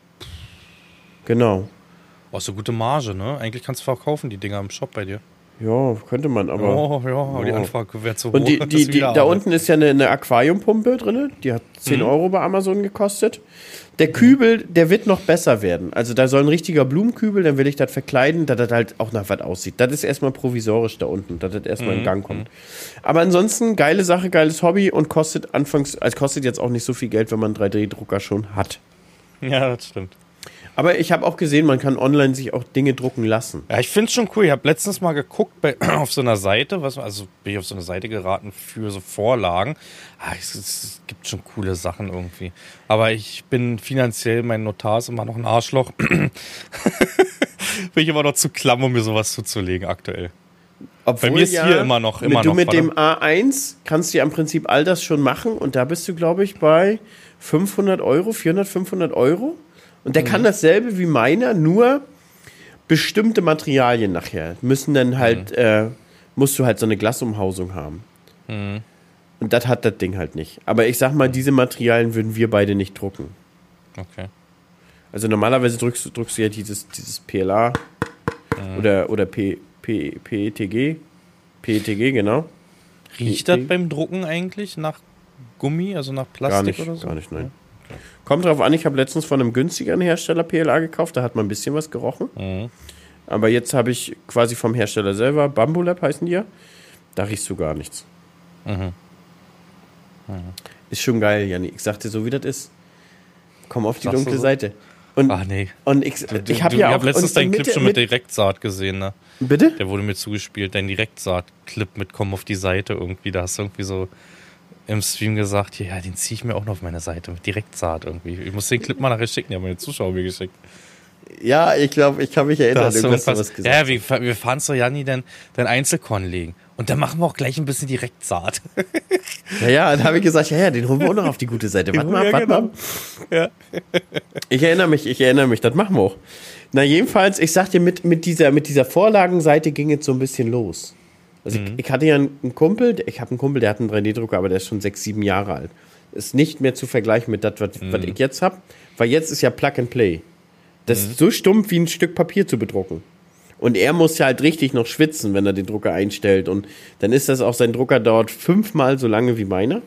Genau. Oh, ist eine gute Marge, ne? Eigentlich kannst du verkaufen, die Dinger im Shop bei dir. Ja, könnte man, aber... Die Anfrage wäre zu hoch. Und da unten ist ja eine Aquariumpumpe drin, die hat 10 Euro bei Amazon gekostet. Der Kübel, der wird noch besser werden. Also da soll ein richtiger Blumenkübel, dann will ich das verkleiden, dass das halt auch nach was aussieht. Das ist erstmal provisorisch da unten, dass das erstmal in Gang kommt. Aber ansonsten, geile Sache, geiles Hobby und kostet jetzt auch nicht so viel Geld, wenn man einen 3D-Drucker schon hat. Ja, das stimmt. Aber ich habe auch gesehen, man kann online sich auch Dinge drucken lassen. Ja, ich finde es schon cool. Ich habe letztens mal geguckt auf so einer Seite, bin ich auf so eine Seite geraten für so Vorlagen. Es gibt schon coole Sachen irgendwie. Aber ich bin finanziell, mein Notar ist immer noch ein Arschloch. Bin ich immer noch zu klamm, um mir sowas zuzulegen aktuell. Obwohl bei mir ist hier immer noch. Du mit dem A1 kannst du ja im Prinzip all das schon machen und da bist du, glaube ich, bei 500 Euro, 400, 500 Euro. Und der kann dasselbe wie meiner, nur bestimmte Materialien nachher müssen dann halt, musst du halt so eine Glasumhausung haben. Und das hat das Ding halt nicht. Aber ich sag mal, diese Materialien würden wir beide nicht drucken. Okay. Also normalerweise drückst du ja dieses PLA oder PETG. PETG, genau. Riecht das beim Drucken eigentlich nach Gummi, also nach Plastik oder so? Gar nicht, nein. Okay. Kommt drauf an, ich habe letztens von einem günstigeren Hersteller PLA gekauft, da hat man ein bisschen was gerochen. Mhm. Aber jetzt habe ich quasi vom Hersteller selber, Bambulab heißen die ja, da riechst du gar nichts. Mhm. Ist schon geil, Janni. Ich sag dir so, wie das ist. Komm auf die Sagst dunkle du so? Seite. Und, Ach nee. und ich habe ja auch... Ich habe letztens und deinen mit Clip schon mit Direktsaat gesehen, ne? Bitte? Der wurde mir zugespielt, dein Direktsaat-Clip mit Komm auf die Seite irgendwie. Da hast du irgendwie so im Stream gesagt, ja, den ziehe ich mir auch noch auf meine Seite mit Direktsaat irgendwie. Ich muss den Clip mal nachher schicken, die haben meine Zuschauer mir geschickt. Ja, ich glaube, ich kann mich Da erinnern, hast du irgendwas irgendwas, was gesagt. ja, wir fahren zu Janni dein Einzelkorn legen. Und dann machen wir auch gleich ein bisschen Direktsaat. Ja, dann habe ich gesagt, ja, den holen wir auch noch auf die gute Seite. Warte mal, Ja, warte genau. mal. Ja. Ich erinnere mich, das machen wir auch. Na, jedenfalls, ich sag dir, mit dieser Vorlagenseite ging es so ein bisschen los. Also ich hatte ja einen Kumpel, der hat einen 3D-Drucker, aber der ist schon 6, 7 Jahre alt. Ist nicht mehr zu vergleichen mit das, was ich jetzt habe, weil jetzt ist ja Plug and Play. Das ist so stumpf wie ein Stück Papier zu bedrucken. Und er muss ja halt richtig noch schwitzen, wenn er den Drucker einstellt. Und dann ist das auch, sein Drucker dauert 5-mal so lange wie meiner.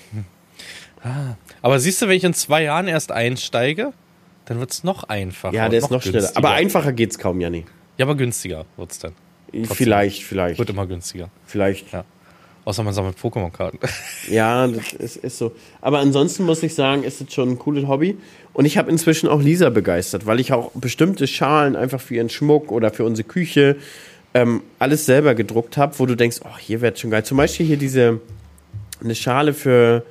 Aber siehst du, wenn ich in 2 Jahren erst einsteige, dann wird es noch einfacher. Ja, der ist noch schneller. günstiger. Aber einfacher geht's kaum, Janni. Ja, aber günstiger wird es dann. Trotzdem. Vielleicht. Wird immer günstiger. Vielleicht. Ja. Außer man sammelt Pokémon-Karten. Ja, das ist so. Aber ansonsten muss ich sagen, ist es schon ein cooles Hobby. Und ich habe inzwischen auch Lisa begeistert, weil ich auch bestimmte Schalen einfach für ihren Schmuck oder für unsere Küche alles selber gedruckt habe, wo du denkst, oh, hier wäre schon geil. Zum Beispiel hier eine Schale für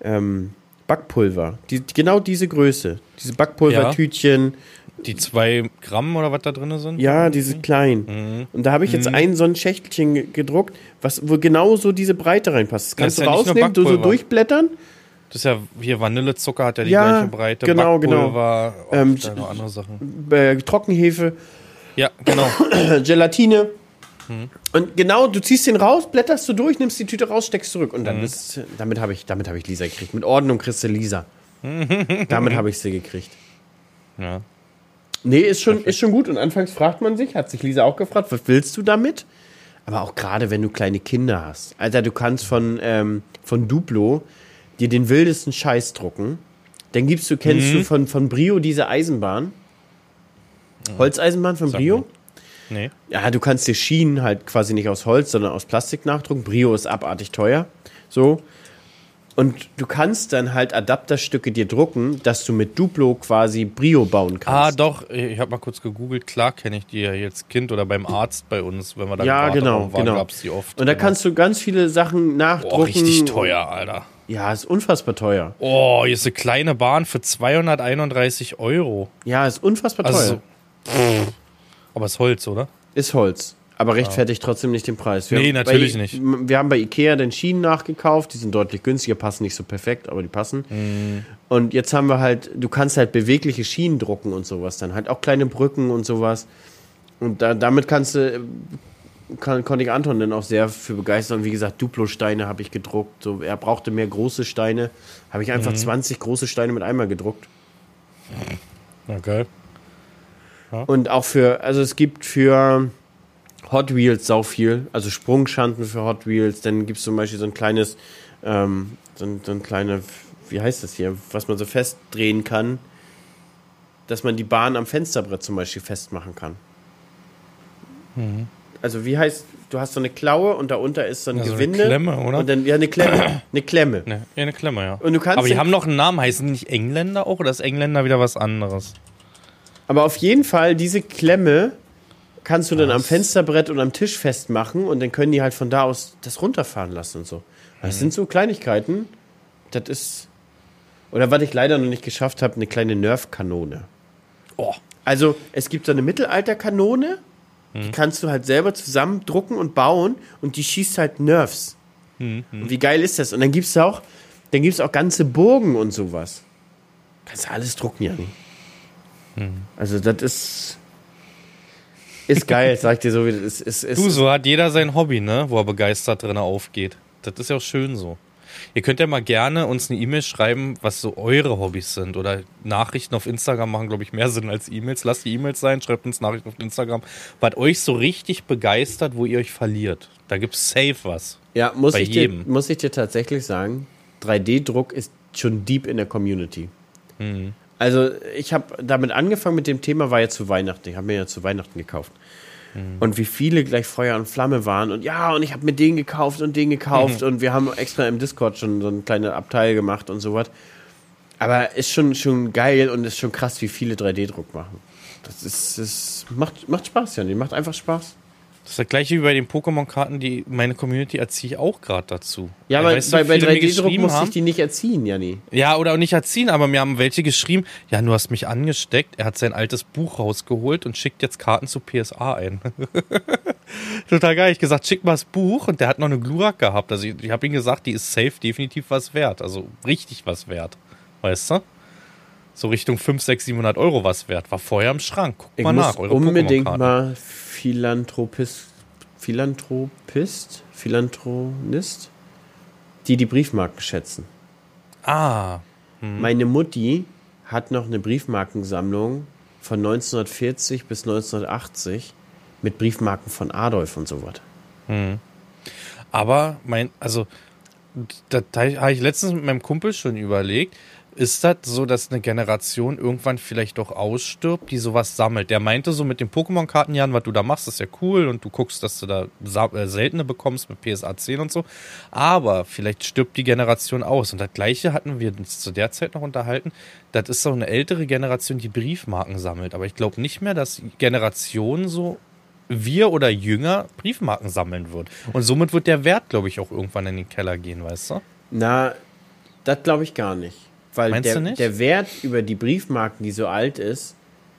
Backpulver. Genau diese Größe. Diese Backpulvertütchen. Die 2 Gramm oder was da drin sind? Ja, diese kleinen. Und da habe ich jetzt so ein Schächtelchen gedruckt, wo genau so diese Breite reinpasst. Das kannst Das du ist ja nicht nur rausnehmen, du so Backpulver. durchblättern. Das ist ja, hier Vanillezucker hat ja die Ja, gleiche Breite. genau, Backpulver, genau. da noch andere Sachen. Trockenhefe, Ja, genau. Gelatine. Und genau, du ziehst den raus, blätterst du durch, nimmst die Tüte raus, steckst zurück. Und dann damit habe ich Lisa gekriegt. Mit Ordnung kriegst du Lisa. Damit habe ich sie gekriegt. Ja. Nee, ist schon gut. Und anfangs fragt man sich, hat sich Lisa auch gefragt, was willst du damit? Aber auch gerade, wenn du kleine Kinder hast. Alter, du kannst von Duplo dir den wildesten Scheiß drucken. Dann kennst du von Brio diese Eisenbahn? Holzeisenbahn von Brio? Nee. Ja, du kannst dir Schienen halt quasi nicht aus Holz, sondern aus Plastik nachdrucken. Brio ist abartig teuer. So. Und du kannst dann halt Adapterstücke dir drucken, dass du mit Duplo quasi Brio bauen kannst. Ah, doch. Ich habe mal kurz gegoogelt. Klar kenne ich die ja jetzt Kind oder beim Arzt bei uns, wenn wir da Ja, im Warteraum genau. gab es die oft. Und da kannst du ganz viele Sachen nachdrucken. Boah, richtig teuer, Alter. Ja, ist unfassbar teuer. Oh, hier ist eine kleine Bahn für 231 Euro. Ja, ist unfassbar teuer. Also, aber ist Holz, oder? Ist Holz. Aber rechtfertigt trotzdem nicht den Preis. Nee, natürlich nicht. Wir haben bei Ikea den Schienen nachgekauft. Die sind deutlich günstiger, passen nicht so perfekt, aber die passen. Und jetzt haben wir halt, du kannst halt bewegliche Schienen drucken und sowas. Dann halt auch kleine Brücken und sowas. Und damit konnte ich Anton dann auch sehr für begeistern. Und wie gesagt, Duplo-Steine habe ich gedruckt. So, er brauchte mehr große Steine. Habe ich einfach 20 große Steine mit einmal gedruckt. Okay. Und auch es gibt für Hot Wheels sau viel. Also Sprungschanten für Hot Wheels. Dann gibt es zum Beispiel so ein kleines, so ein kleine, wie heißt das hier, was man so festdrehen kann, dass man die Bahn am Fensterbrett zum Beispiel festmachen kann. Also wie heißt, du hast so eine Klaue und darunter ist so ein Gewinde. Eine Klemme, oder? Und dann, ja, eine Klemme. Eine Klemme. Ne, ja, eine Klemme, ja. Und du kannst aber die haben noch einen Namen. Heißen die nicht Engländer auch? Oder ist Engländer wieder was anderes? Aber auf jeden Fall, diese Klemme kannst du dann am Fensterbrett und am Tisch festmachen und dann können die halt von da aus das runterfahren lassen und so. Das sind so Kleinigkeiten. Das ist. Oder was ich leider noch nicht geschafft habe, eine kleine Nerf-Kanone. Oh. Also, es gibt so eine Mittelalter-Kanone, die kannst du halt selber zusammendrucken und bauen und die schießt halt Nerfs. Und wie geil ist das? Und dann gibt's auch ganze Burgen und sowas. Kannst du alles drucken, Janni. Also, das ist geil, sag ich dir so, wie das ist. Du, so hat jeder sein Hobby, ne? Wo er begeistert drin aufgeht. Das ist ja auch schön so. Ihr könnt ja mal gerne uns eine E-Mail schreiben, was so eure Hobbys sind. Oder Nachrichten auf Instagram machen, glaube ich, mehr Sinn als E-Mails. Lasst die E-Mails sein, schreibt uns Nachrichten auf Instagram. Was euch so richtig begeistert, wo ihr euch verliert. Da gibt's safe was. Ja, muss ich dir tatsächlich sagen, 3D-Druck ist schon deep in der Community. Also ich habe damit angefangen mit dem Thema, war ja zu Weihnachten. Ich habe mir ja zu Weihnachten gekauft. Und wie viele gleich Feuer und Flamme waren. Und ja, und ich habe mir den gekauft und den gekauft. Und wir haben extra im Discord schon so ein kleines Abteil gemacht und sowas. Aber ist schon geil und ist schon krass, wie viele 3D-Druck machen. Das macht Spaß, Janni. Macht einfach Spaß. Das ist das gleiche wie bei den Pokémon-Karten, die meine Community erziehe ich auch gerade dazu. Ja, aber bei 3D-Druck musste ich die nicht erziehen, Janni. Ja, oder auch nicht erziehen, aber mir haben welche geschrieben, ja, du hast mich angesteckt, er hat sein altes Buch rausgeholt und schickt jetzt Karten zu PSA ein. Total geil. Ich gesagt, schick mal das Buch und der hat noch eine Glurak gehabt. Also ich habe ihm gesagt, die ist safe definitiv was wert. Also richtig was wert. Weißt du? So Richtung 500, 600, 700 Euro was wert. War vorher im Schrank. Guckt mal nach. Eure unbedingt mal Philantronist, die Briefmarken schätzen. Meine Mutti hat noch eine Briefmarkensammlung von 1940 bis 1980 mit Briefmarken von Adolf und so was. Aber da habe ich letztens mit meinem Kumpel schon überlegt, ist das so, dass eine Generation irgendwann vielleicht doch ausstirbt, die sowas sammelt? Der meinte so mit den Pokémon-Karten, Jan, was du da machst, ist ja cool und du guckst, dass du da seltene bekommst mit PSA 10 und so. Aber vielleicht stirbt die Generation aus. Und das Gleiche hatten wir uns zu der Zeit noch unterhalten. Das ist so eine ältere Generation, die Briefmarken sammelt. Aber ich glaube nicht mehr, dass Generationen so wir oder jünger Briefmarken sammeln wird. Und somit wird der Wert, glaube ich, auch irgendwann in den Keller gehen, weißt du? Na, das glaube ich gar nicht. Weil Meinst du nicht? Der Wert über die Briefmarken, die so alt ist,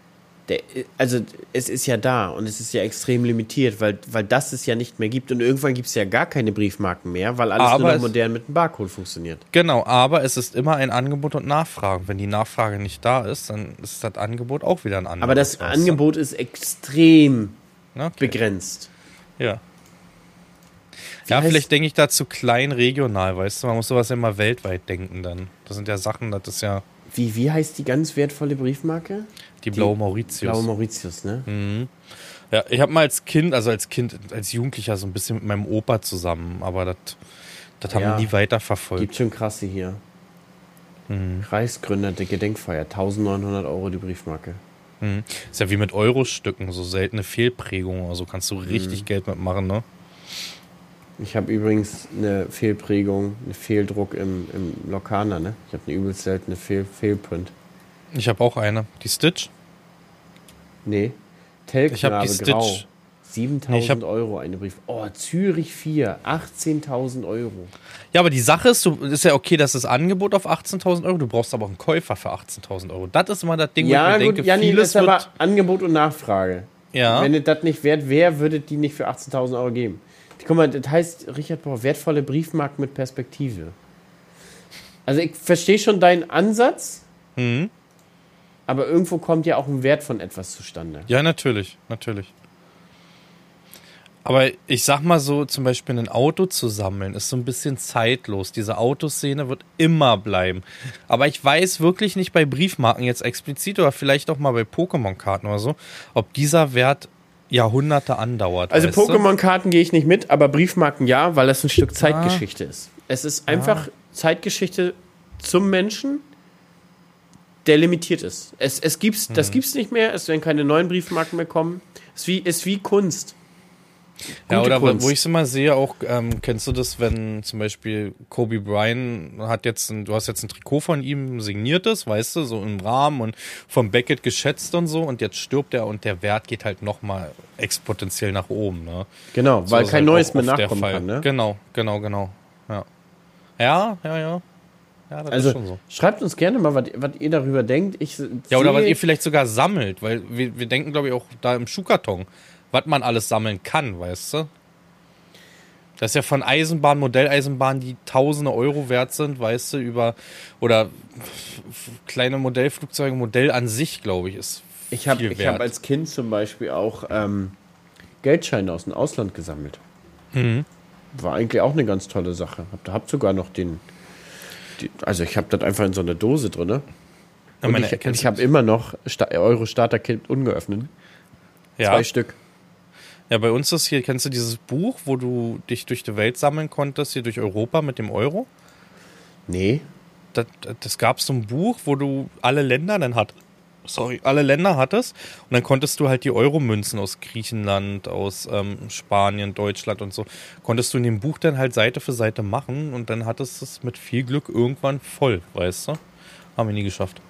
es ist ja da und es ist ja extrem limitiert, weil das es ja nicht mehr gibt. Und irgendwann gibt es ja gar keine Briefmarken mehr, weil alles nur noch modern mit einem Barcode funktioniert. Genau, aber es ist immer ein Angebot und Nachfrage. Wenn die Nachfrage nicht da ist, dann ist das Angebot auch wieder ein anderes. Aber das Angebot ist extrem begrenzt. Ja. Ja, vielleicht denke ich da zu klein regional, weißt du? Man muss sowas ja immer weltweit denken dann. Das sind ja Sachen, das ist ja... Wie heißt die ganz wertvolle Briefmarke? Die Blaue Mauritius. Blaue Mauritius, ne? Mhm. Ja, ich habe mal als Jugendlicher so ein bisschen mit meinem Opa zusammen, aber das haben wir nie weiterverfolgt. Gibt schon krasse hier. Reichsgründer, der Gedenkfeier, 1.900 Euro die Briefmarke. Ist ja wie mit Euro-Stücken, so seltene Fehlprägungen, also kannst du richtig Geld mitmachen, ne? Ich habe übrigens eine Fehlprägung, einen Fehldruck im Lokana, ne? Ich habe eine übelst seltene Fehlprint. Ich habe auch eine. Die Stitch? Nee. Telknabe ich habe die Grau. Stitch. 7.000 Euro eine Brief. Oh, Zürich 4, 18.000 Euro. Ja, aber die Sache ist, ist ja okay, das ist Angebot auf 18.000 Euro, du brauchst aber auch einen Käufer für 18.000 Euro. Das ist immer das Ding, wo ich mir denke, Janni, vieles das ist aber Angebot und Nachfrage. Ja. Wenn es das nicht wert wäre, würde die nicht für 18.000 Euro geben. Guck mal, das heißt, Richard Bauer, wertvolle Briefmarken mit Perspektive. Also ich verstehe schon deinen Ansatz, aber irgendwo kommt ja auch ein Wert von etwas zustande. Ja, natürlich. Aber ich sag mal so, zum Beispiel ein Auto zu sammeln, ist so ein bisschen zeitlos. Diese Autoszene wird immer bleiben. Aber ich weiß wirklich nicht bei Briefmarken jetzt explizit oder vielleicht auch mal bei Pokémon-Karten oder so, ob dieser Wert Jahrhunderte andauert. Also Pokémon-Karten gehe ich nicht mit, aber Briefmarken ja, weil das ein Stück Zeitgeschichte ist. Es ist einfach Zeitgeschichte zum Menschen, der limitiert ist. Das gibt's nicht mehr, es werden keine neuen Briefmarken mehr kommen. Es ist wie Kunst. Ja, oder Kunst. wo ich es immer sehe, auch, kennst du das, wenn zum Beispiel Kobe Bryant du hast jetzt ein Trikot von ihm, signiertes, weißt du, so im Rahmen und vom Beckett geschätzt und so und jetzt stirbt er und der Wert geht halt nochmal exponentiell nach oben, ne? Genau, so weil kein halt neues mehr nachkommen kann, ne? Genau. Ja. Ja, das also, ist schon so. Schreibt uns gerne mal, was ihr darüber denkt. Oder was ihr vielleicht sogar sammelt, weil wir denken, glaube ich, auch da im Schuhkarton, was man alles sammeln kann, weißt du? Das ist ja von Modelleisenbahnen, die tausende Euro wert sind, weißt du, oder kleine Modellflugzeuge, Modell an sich, glaube ich, ist Ich habe als Kind zum Beispiel auch Geldscheine aus dem Ausland gesammelt. war eigentlich auch eine ganz tolle Sache. Habt sogar noch also ich habe das einfach in so einer Dose drin. Ne? Und ich habe immer noch Euro Starter Kit ungeöffnet. Ja. 2 Stück. Ja, bei uns ist hier, kennst du dieses Buch, wo du dich durch die Welt sammeln konntest, hier durch Europa mit dem Euro? Nee. Das gab so ein Buch, wo du alle Länder hattest und dann konntest du halt die Euro-Münzen aus Griechenland, aus Spanien, Deutschland und so, konntest du in dem Buch dann halt Seite für Seite machen und dann hattest du es mit viel Glück irgendwann voll, weißt du? Haben wir nie geschafft.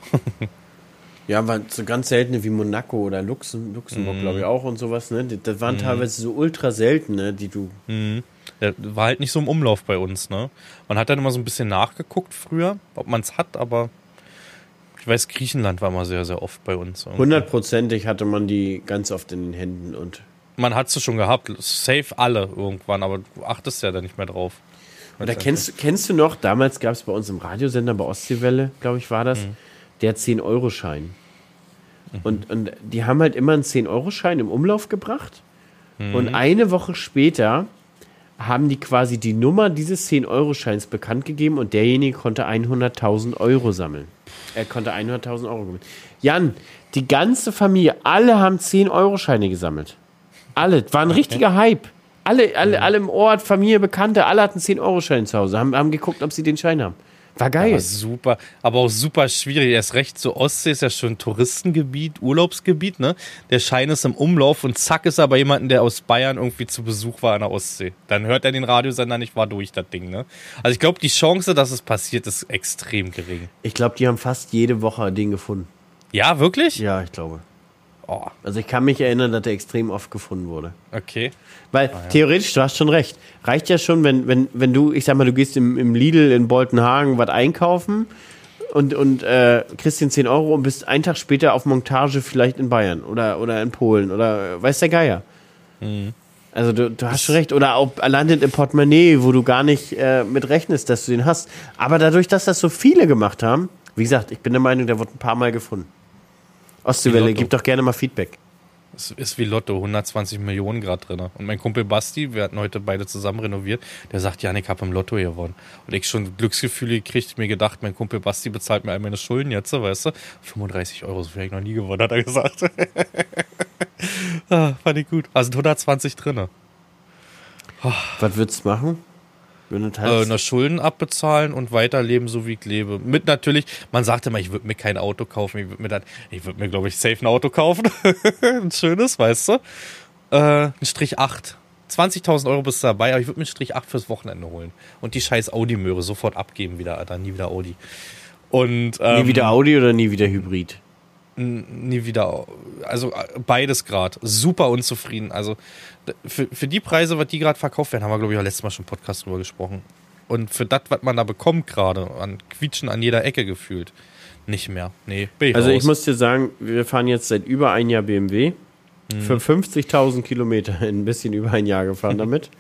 Ja, war so ganz seltene wie Monaco oder Luxemburg, glaube ich, auch und sowas, ne? Das waren teilweise so ultra selten, ne, die du... Der war halt nicht so im Umlauf bei uns, ne? Man hat dann immer so ein bisschen nachgeguckt früher, ob man es hat, aber ich weiß, Griechenland war mal sehr, sehr oft bei uns. 100%ig hatte man die ganz oft in den Händen und... Man hat sie schon gehabt, safe alle irgendwann, aber du achtest ja da nicht mehr drauf. Und da kennst du noch, damals gab es bei uns im Radiosender, bei Ostseewelle, glaube ich, war das, der 10-Euro-Schein. Und die haben halt immer einen 10-Euro-Schein im Umlauf gebracht. Und eine Woche später haben die quasi die Nummer dieses 10-Euro-Scheins bekannt gegeben und derjenige konnte 100.000 Euro sammeln. Er konnte 100.000 Euro gewinnen. Jan, die ganze Familie, alle haben 10-Euro-Scheine gesammelt. Alle. War ein richtiger Hype. Alle im Ort, Familie, Bekannte, alle hatten 10-Euro-Schein zu Hause, haben geguckt, ob sie den Schein haben. War geil. Aber auch super schwierig. Erst recht, so Ostsee ist ja schon Touristengebiet, Urlaubsgebiet, ne? Der Schein ist im Umlauf und zack ist aber jemand, der aus Bayern irgendwie zu Besuch war an der Ostsee. Dann hört er den Radiosender nicht, war durch das Ding, ne? Also ich glaube, die Chance, dass es passiert, ist extrem gering. Ich glaube, die haben fast jede Woche den gefunden. Ja, wirklich? Ja, ich glaube. Oh. Also ich kann mich erinnern, dass der extrem oft gefunden wurde. Okay. Weil theoretisch, du hast schon recht, reicht ja schon, wenn du, ich sag mal, du gehst im Lidl in Boltenhagen was einkaufen und kriegst den 10 Euro und bist einen Tag später auf Montage vielleicht in Bayern oder in Polen oder weiß der Geier. Also du hast schon recht. Oder auch landet im Portemonnaie, wo du gar nicht mit rechnest, dass du den hast. Aber dadurch, dass das so viele gemacht haben, wie gesagt, ich bin der Meinung, der wird ein paar Mal gefunden. Ostseewelle, gib doch gerne mal Feedback. Es ist wie Lotto, 120 Millionen Grad drin. Und mein Kumpel Basti, wir hatten heute beide zusammen renoviert, der sagt, Janik, ich habe im Lotto gewonnen. Und ich schon Glücksgefühle gekriegt, mir gedacht, mein Kumpel Basti bezahlt mir all meine Schulden jetzt, weißt du? 35 Euro, so viel habe ich noch nie gewonnen, hat er gesagt. Fand ich gut. Also 120 drin. Was würdest du machen? Schulden abbezahlen und weiterleben, so wie ich lebe. Mit natürlich, man sagt immer, ich würde mir kein Auto kaufen, ich würde mir, glaube ich, safe ein Auto kaufen. Ein schönes, weißt du. Ein Strich 8. 20.000 Euro bist du dabei, aber ich würde mir einen Strich 8 fürs Wochenende holen. Und die scheiß Audi-Möhre sofort abgeben wieder, Alter. Nie wieder Audi. Und, nie wieder Audi oder nie wieder Hybrid? Nie wieder, also beides gerade. Super unzufrieden. Also für die Preise, was die gerade verkauft werden, haben wir, glaube ich, auch letztes Mal schon im Podcast drüber gesprochen. Und für das, was man da bekommt gerade, an Quietschen an jeder Ecke gefühlt, nicht mehr. Nee, bin ich Also raus. ich muss dir sagen, wir fahren jetzt seit über ein Jahr BMW. Für 50.000 Kilometer ein bisschen über ein Jahr gefahren damit.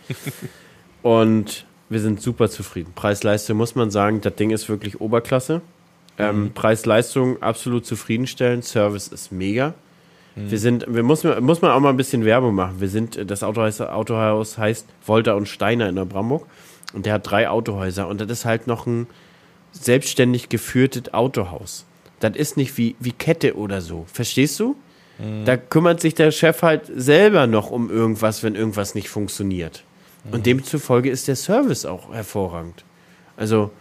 Und wir sind super zufrieden. Preis-Leistung muss man sagen, das Ding ist wirklich Oberklasse. Preis-Leistung absolut zufriedenstellend. Service ist mega. Muss man auch mal ein bisschen Werbung machen. Das Autohaus heißt Wolter und Steiner in Neubrandenburg. Und der hat 3 Autohäuser. Und das ist halt noch ein selbstständig geführtes Autohaus. Das ist nicht wie Kette oder so. Verstehst du? Da kümmert sich der Chef halt selber noch um irgendwas, wenn irgendwas nicht funktioniert. Und demzufolge ist der Service auch hervorragend. Also,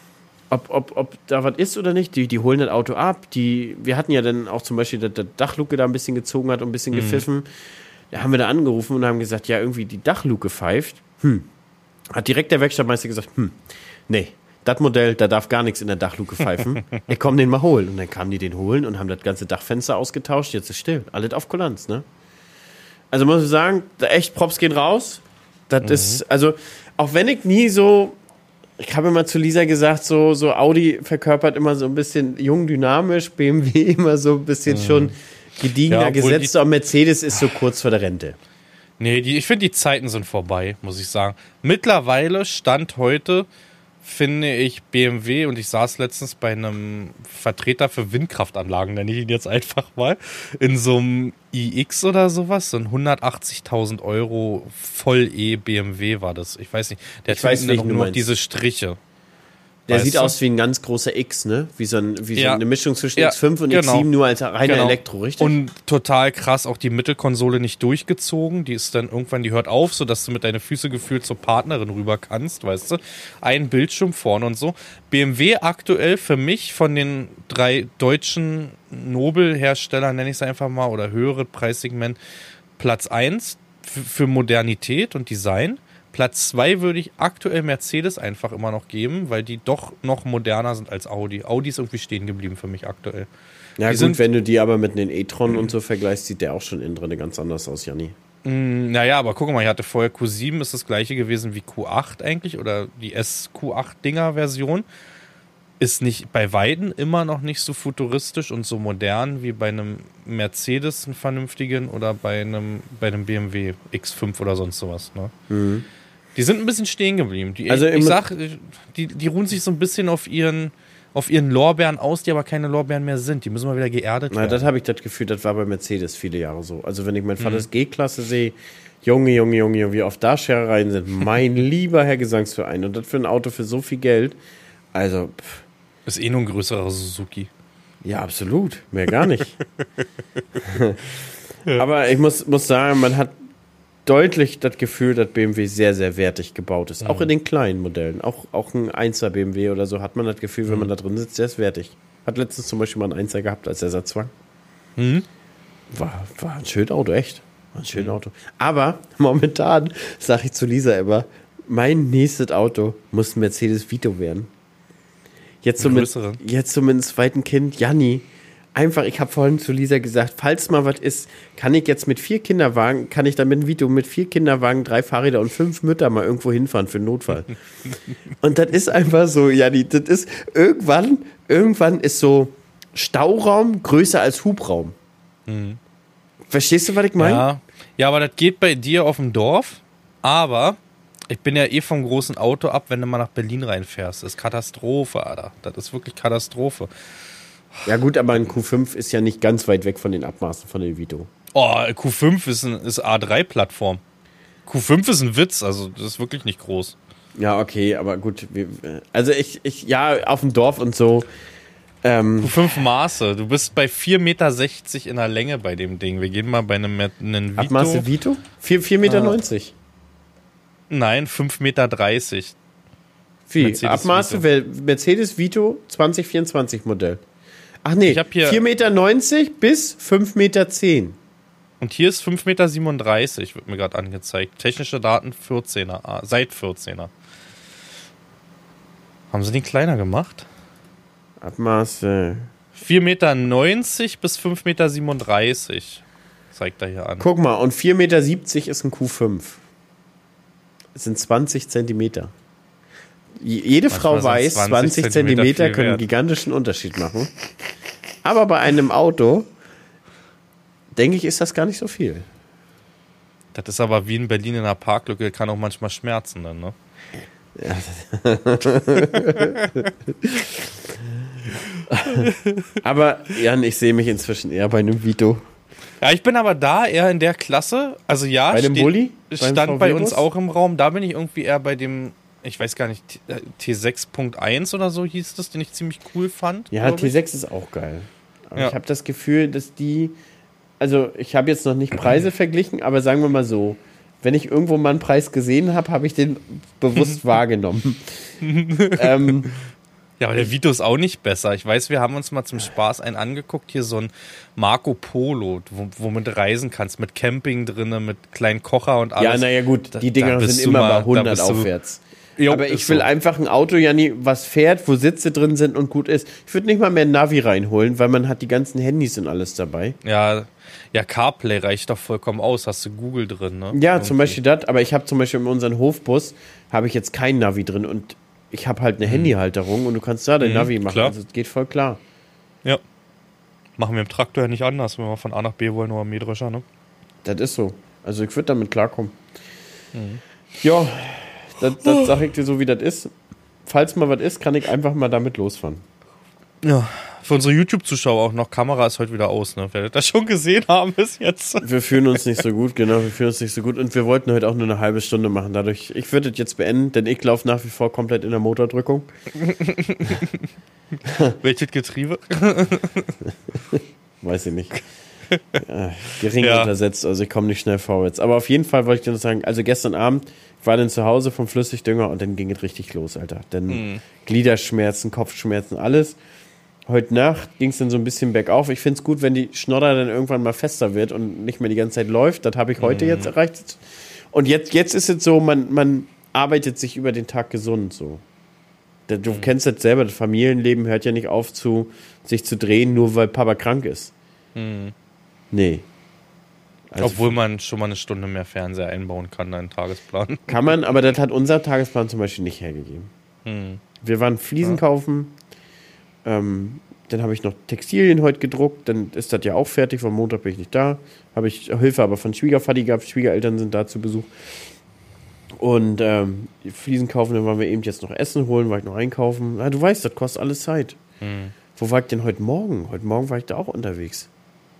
ob da was ist oder nicht, die holen das Auto ab. Wir hatten ja dann auch zum Beispiel, dass der Dachluke da ein bisschen gezogen hat und ein bisschen gepfiffen. Da haben wir da angerufen und haben gesagt, ja, irgendwie die Dachluke pfeift. Hat direkt der Werkstattmeister gesagt, nee, das Modell, da darf gar nichts in der Dachluke pfeifen. Ich komm den mal holen. Und dann kamen die den holen und haben das ganze Dachfenster ausgetauscht. Jetzt ist still. Alles auf Kulanz, ne? Also muss ich sagen, da echt Props gehen raus. Das ist, also, auch wenn ich nie so, ich habe immer zu Lisa gesagt, so Audi verkörpert immer so ein bisschen jung, dynamisch, BMW immer so ein bisschen schon gediegener gesetzt, und Mercedes ist so kurz vor der Rente. Nee, ich finde, die Zeiten sind vorbei, muss ich sagen. Mittlerweile, Stand heute, finde ich BMW, und ich saß letztens bei einem Vertreter für Windkraftanlagen, nenne ich ihn jetzt einfach mal, in so einem iX oder sowas, so ein 180.000 Euro Voll-E-BMW war das. Ich weiß nicht, der Ich weiß, hat welchen nur du diese Striche. Der Weißt sieht du? aus wie ein ganz großer X, ne? Wie so Ja. eine Mischung zwischen Ja, X5 und genau. X7, nur als reiner Genau. Elektro, richtig? Und total krass, auch die Mittelkonsole nicht durchgezogen. Die ist dann irgendwann, die hört auf, sodass du mit deinen Füßen gefühlt zur Partnerin rüber kannst, weißt du. Ein Bildschirm vorne und so. BMW aktuell für mich von den 3 deutschen Nobelherstellern, nenne ich es einfach mal, oder höhere Preissegment, Platz 1 für Modernität und Design. Platz 2 würde ich aktuell Mercedes einfach immer noch geben, weil die doch noch moderner sind als Audi. Audi ist irgendwie stehen geblieben für mich aktuell. Ja, Die gut, sind- wenn du die aber mit den e-tron und so vergleichst, sieht der auch schon innen drin ganz anders aus, Janni. Naja, aber guck mal, ich hatte vorher Q7, ist das gleiche gewesen wie Q8 eigentlich, oder die SQ8-Dinger-Version. Ist nicht bei Weitem immer noch nicht so futuristisch und so modern wie bei einem Mercedes, einen vernünftigen, oder bei einem BMW X5 oder sonst sowas. Ne? Die sind ein bisschen stehen geblieben. Also Ich sag, die ruhen sich so ein bisschen auf ihren Lorbeeren aus, die aber keine Lorbeeren mehr sind. Die müssen mal wieder geerdet Na, werden. das habe ich das Gefühl, das war bei Mercedes viele Jahre so. Also wenn ich mein Vaters G-Klasse sehe, Junge, wie oft da Scherereien sind. Mein lieber Herr Gesangsverein. Und das für ein Auto für so viel Geld. Also, Ist eh nur ein größerer Suzuki. ja, absolut. Mehr gar nicht. Aber ich muss sagen, man hat deutlich das Gefühl, dass BMW sehr, sehr wertig gebaut ist. Auch in den kleinen Modellen. Auch ein 1er BMW oder so hat man das Gefühl, wenn man da drin sitzt, der ist wertig. Hat letztens zum Beispiel mal einen 1er gehabt als Ersatzwagen. War ein schönes Auto, echt. War ein schönes Auto. Aber momentan sage ich zu Lisa immer, mein nächstes Auto muss ein Mercedes Vito werden. Jetzt so mit dem zweiten Kind, Janni. Einfach, ich habe vorhin zu Lisa gesagt, falls mal was ist, kann ich jetzt mit 4 Kinderwagen, kann ich dann mit dem Vito mit 4 Kinderwagen, 3 Fahrräder und 5 Mütter mal irgendwo hinfahren für einen Notfall. Und das ist einfach so, Janni, das ist irgendwann ist so Stauraum größer als Hubraum. Verstehst du, was ich meine? Ja, aber das geht bei dir auf dem Dorf, aber ich bin ja eh vom großen Auto ab, wenn du mal nach Berlin reinfährst. Das ist Katastrophe, Alter. Das ist wirklich Katastrophe. Ja gut, aber ein Q5 ist ja nicht ganz weit weg von den Abmaßen von den Vito. Oh, Q5 ist A3-Plattform. Q5 ist ein Witz, also das ist wirklich nicht groß. Ja, okay, aber gut. Also ja, auf dem Dorf und so. Q5 Maße. Du bist bei 4,60 Meter in der Länge bei dem Ding. Wir gehen mal bei einem Vito. Abmaße Vito? 4,90 Meter? Nein, 5,30 Meter. Wie? Mercedes Abmaße Mercedes Vito 2024 Modell. Ach nee, Ich hab hier 4,90 Meter bis 5,10 Meter. Und hier ist 5,37 Meter, wird mir gerade angezeigt. Technische Daten 14er, seit 14er. Haben sie den kleiner gemacht? Abmaße. 4,90 Meter bis 5,37 Meter. Zeigt er hier an. Guck mal, und 4,70 Meter ist ein Q5. Das sind 20 Zentimeter. Jede Frau weiß, 20 Zentimeter können einen gigantischen Unterschied machen. Aber bei einem Auto, denke ich, ist das gar nicht so viel. Das ist aber wie in Berlin in einer Parklücke, kann auch manchmal schmerzen dann, ne? Aber Jan, ich sehe mich inzwischen eher bei einem Vito. Ja, ich bin aber da eher in der Klasse. Also ja, bei dem Bulli? Stand bei uns auch im Raum. Da bin ich irgendwie eher bei dem, ich weiß gar nicht, T6.1 oder so hieß das, den ich ziemlich cool fand. Ja, T6 ist auch geil. Aber Ja. ich habe das Gefühl, dass also ich habe jetzt noch nicht Preise verglichen, aber sagen wir mal so, wenn ich irgendwo mal einen Preis gesehen habe, habe ich den bewusst wahrgenommen. Ja, aber der Vito ist auch nicht besser. Ich weiß, wir haben uns mal zum Spaß einen angeguckt, hier so ein Marco Polo, womit du reisen kannst, mit Camping drinne, mit kleinen Kocher und alles. Ja, naja gut, die Dinger bist sind du immer mal- bei da 100 bist du- aufwärts. Jo, aber ich ist will so. einfach ein Auto, Janni, was fährt, wo Sitze drin sind und gut ist. Ich würde nicht mal mehr ein Navi reinholen, weil man hat die ganzen Handys und alles dabei. Ja, CarPlay reicht doch vollkommen aus. Hast du Google drin, ne? Ja, zum Beispiel das, aber ich habe zum Beispiel in unserem Hofbus habe ich jetzt kein Navi drin und ich habe halt eine Handyhalterung und du kannst da dein Navi machen. klar. Also es geht voll klar. Ja. Machen wir im Traktor ja nicht anders, wenn wir von A nach B wollen oder Mähdrescher, ne? Das ist so. Also ich würde damit klarkommen. Ja, das sag ich dir so, wie das ist. falls mal was ist, kann ich einfach mal damit losfahren. Ja, für unsere YouTube-Zuschauer auch noch, Kamera ist heute wieder aus, ne? Werdet ihr das schon gesehen haben bis jetzt? Wir fühlen uns nicht so gut, genau, wir fühlen uns nicht so gut und wir wollten heute auch nur eine halbe Stunde machen. Dadurch, ich würde das jetzt beenden, denn ich laufe nach wie vor komplett in der Motordrückung. Welches Getriebe? Weiß ich nicht. Gering untersetzt, also ich komme nicht schnell vorwärts. Aber auf jeden Fall wollte ich dir noch sagen, also gestern Abend, ich war dann zu Hause vom Flüssigdünger und dann ging es richtig los, Alter. Dann Gliederschmerzen, Kopfschmerzen, alles. Heute Nacht ging es dann so ein bisschen bergauf. Ich finde es gut, wenn die Schnodder dann irgendwann mal fester wird und nicht mehr die ganze Zeit läuft. Das habe ich heute jetzt erreicht. Und jetzt ist es so, man arbeitet sich über den Tag gesund so. Du kennst das selber, das Familienleben hört ja nicht auf, sich zu drehen, nur weil Papa krank ist. Nee. Also obwohl man schon mal eine Stunde mehr Fernseher einbauen kann in einen Tagesplan. kann man, aber das hat unser Tagesplan zum Beispiel nicht hergegeben. Wir waren Fliesen kaufen, dann habe ich noch Textilien heute gedruckt, dann ist das ja auch fertig, am Montag bin ich nicht da. Habe ich Hilfe aber von Schwiegervati gehabt, Schwiegereltern sind da zu Besuch. Und die Fliesen kaufen, dann waren wir eben jetzt noch Essen holen, war ich noch einkaufen. Du weißt, das kostet alles Zeit. Wo war ich denn heute Morgen? Heute Morgen war ich da auch unterwegs.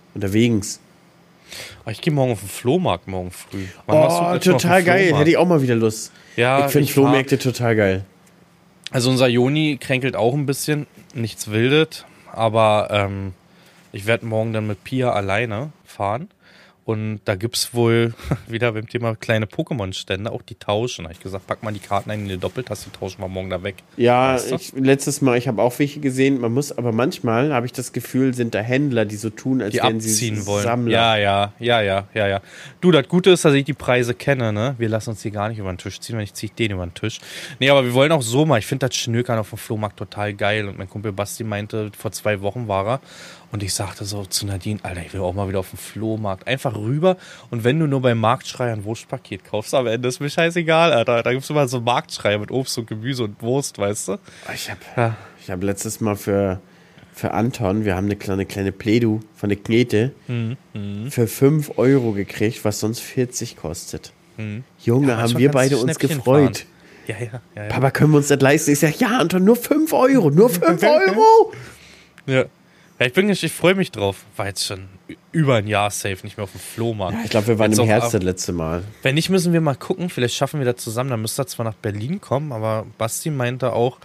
Ich gehe morgen auf den Flohmarkt, morgen früh. Total geil. Hätte ich auch mal wieder Lust. Ja, ich finde Flohmärkte total geil. Also unser Joni kränkelt auch ein bisschen. Nichts Wildes. Aber ich werde morgen dann mit Pia alleine fahren. Und da gibt es wohl wieder beim Thema kleine Pokémon-Stände, auch die tauschen. Da habe ich gesagt, pack mal die Karten ein in die Doppeltaste, die tauschen wir morgen da weg. Ja, weißt du? Letztes Mal, ich habe auch welche gesehen, aber manchmal habe ich das Gefühl, sind da Händler, die so tun, als wären sie wollen. Sammler. Ja. Du, das Gute ist, dass ich die Preise kenne, ne? Wir lassen uns die gar nicht über den Tisch ziehen, wenn ich ziehe den über den Tisch. Nee, aber wir wollen auch so mal, ich finde das Schnökern auf dem Flohmarkt total geil. Und mein Kumpel Basti meinte, vor 2 Wochen war er. Und ich sagte so zu Nadine, Alter, ich will auch mal wieder auf den Flohmarkt. Einfach rüber. Und wenn du nur beim Marktschreier ein Wurstpaket kaufst, am Ende ist mir scheißegal, Alter. Da gibt es immer so Marktschreier mit Obst und Gemüse und Wurst, weißt du? Ich hab letztes Mal für Anton, wir haben eine kleine Pledu von der Knete für 5 € gekriegt, was sonst 40 kostet. Junge, haben wir beide uns gefreut. Ja. Papa, können wir uns das leisten? Ich sag, ja, Anton, nur 5 €, nur 5 €. Ja. Ja, ich freue mich drauf. War jetzt schon über ein Jahr safe nicht mehr auf dem Flohmarkt. Ja, ich glaube, wir waren im Herbst das letzte Mal. Wenn nicht, müssen wir mal gucken. Vielleicht schaffen wir das zusammen. Dann müsste er zwar nach Berlin kommen, aber Basti meinte auch,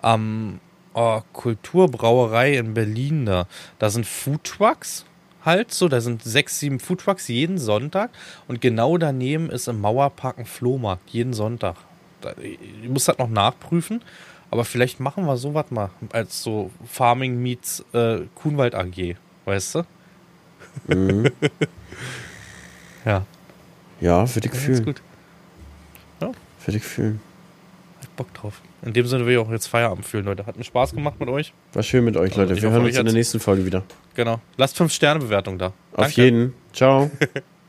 Kulturbrauerei in Berlin da sind Foodtrucks halt so. Da sind 6, 7 Foodtrucks jeden Sonntag. Und genau daneben ist im Mauerpark ein Flohmarkt. Jeden Sonntag. Ich muss das noch nachprüfen. Aber vielleicht machen wir sowas mal als so Farming meets Kuhnwald AG, weißt du? Ja. Ja, würde ich fühlen. Gut. Ja. Würde ich fühlen. Hab Bock drauf. In dem Sinne will ich auch jetzt Feierabend fühlen, Leute. Hat mir Spaß gemacht mit euch. War schön mit euch, Leute. Wir hören uns in der nächsten Folge wieder. Genau. Lasst 5-Sterne-Bewertung da. Auf jeden. Ciao.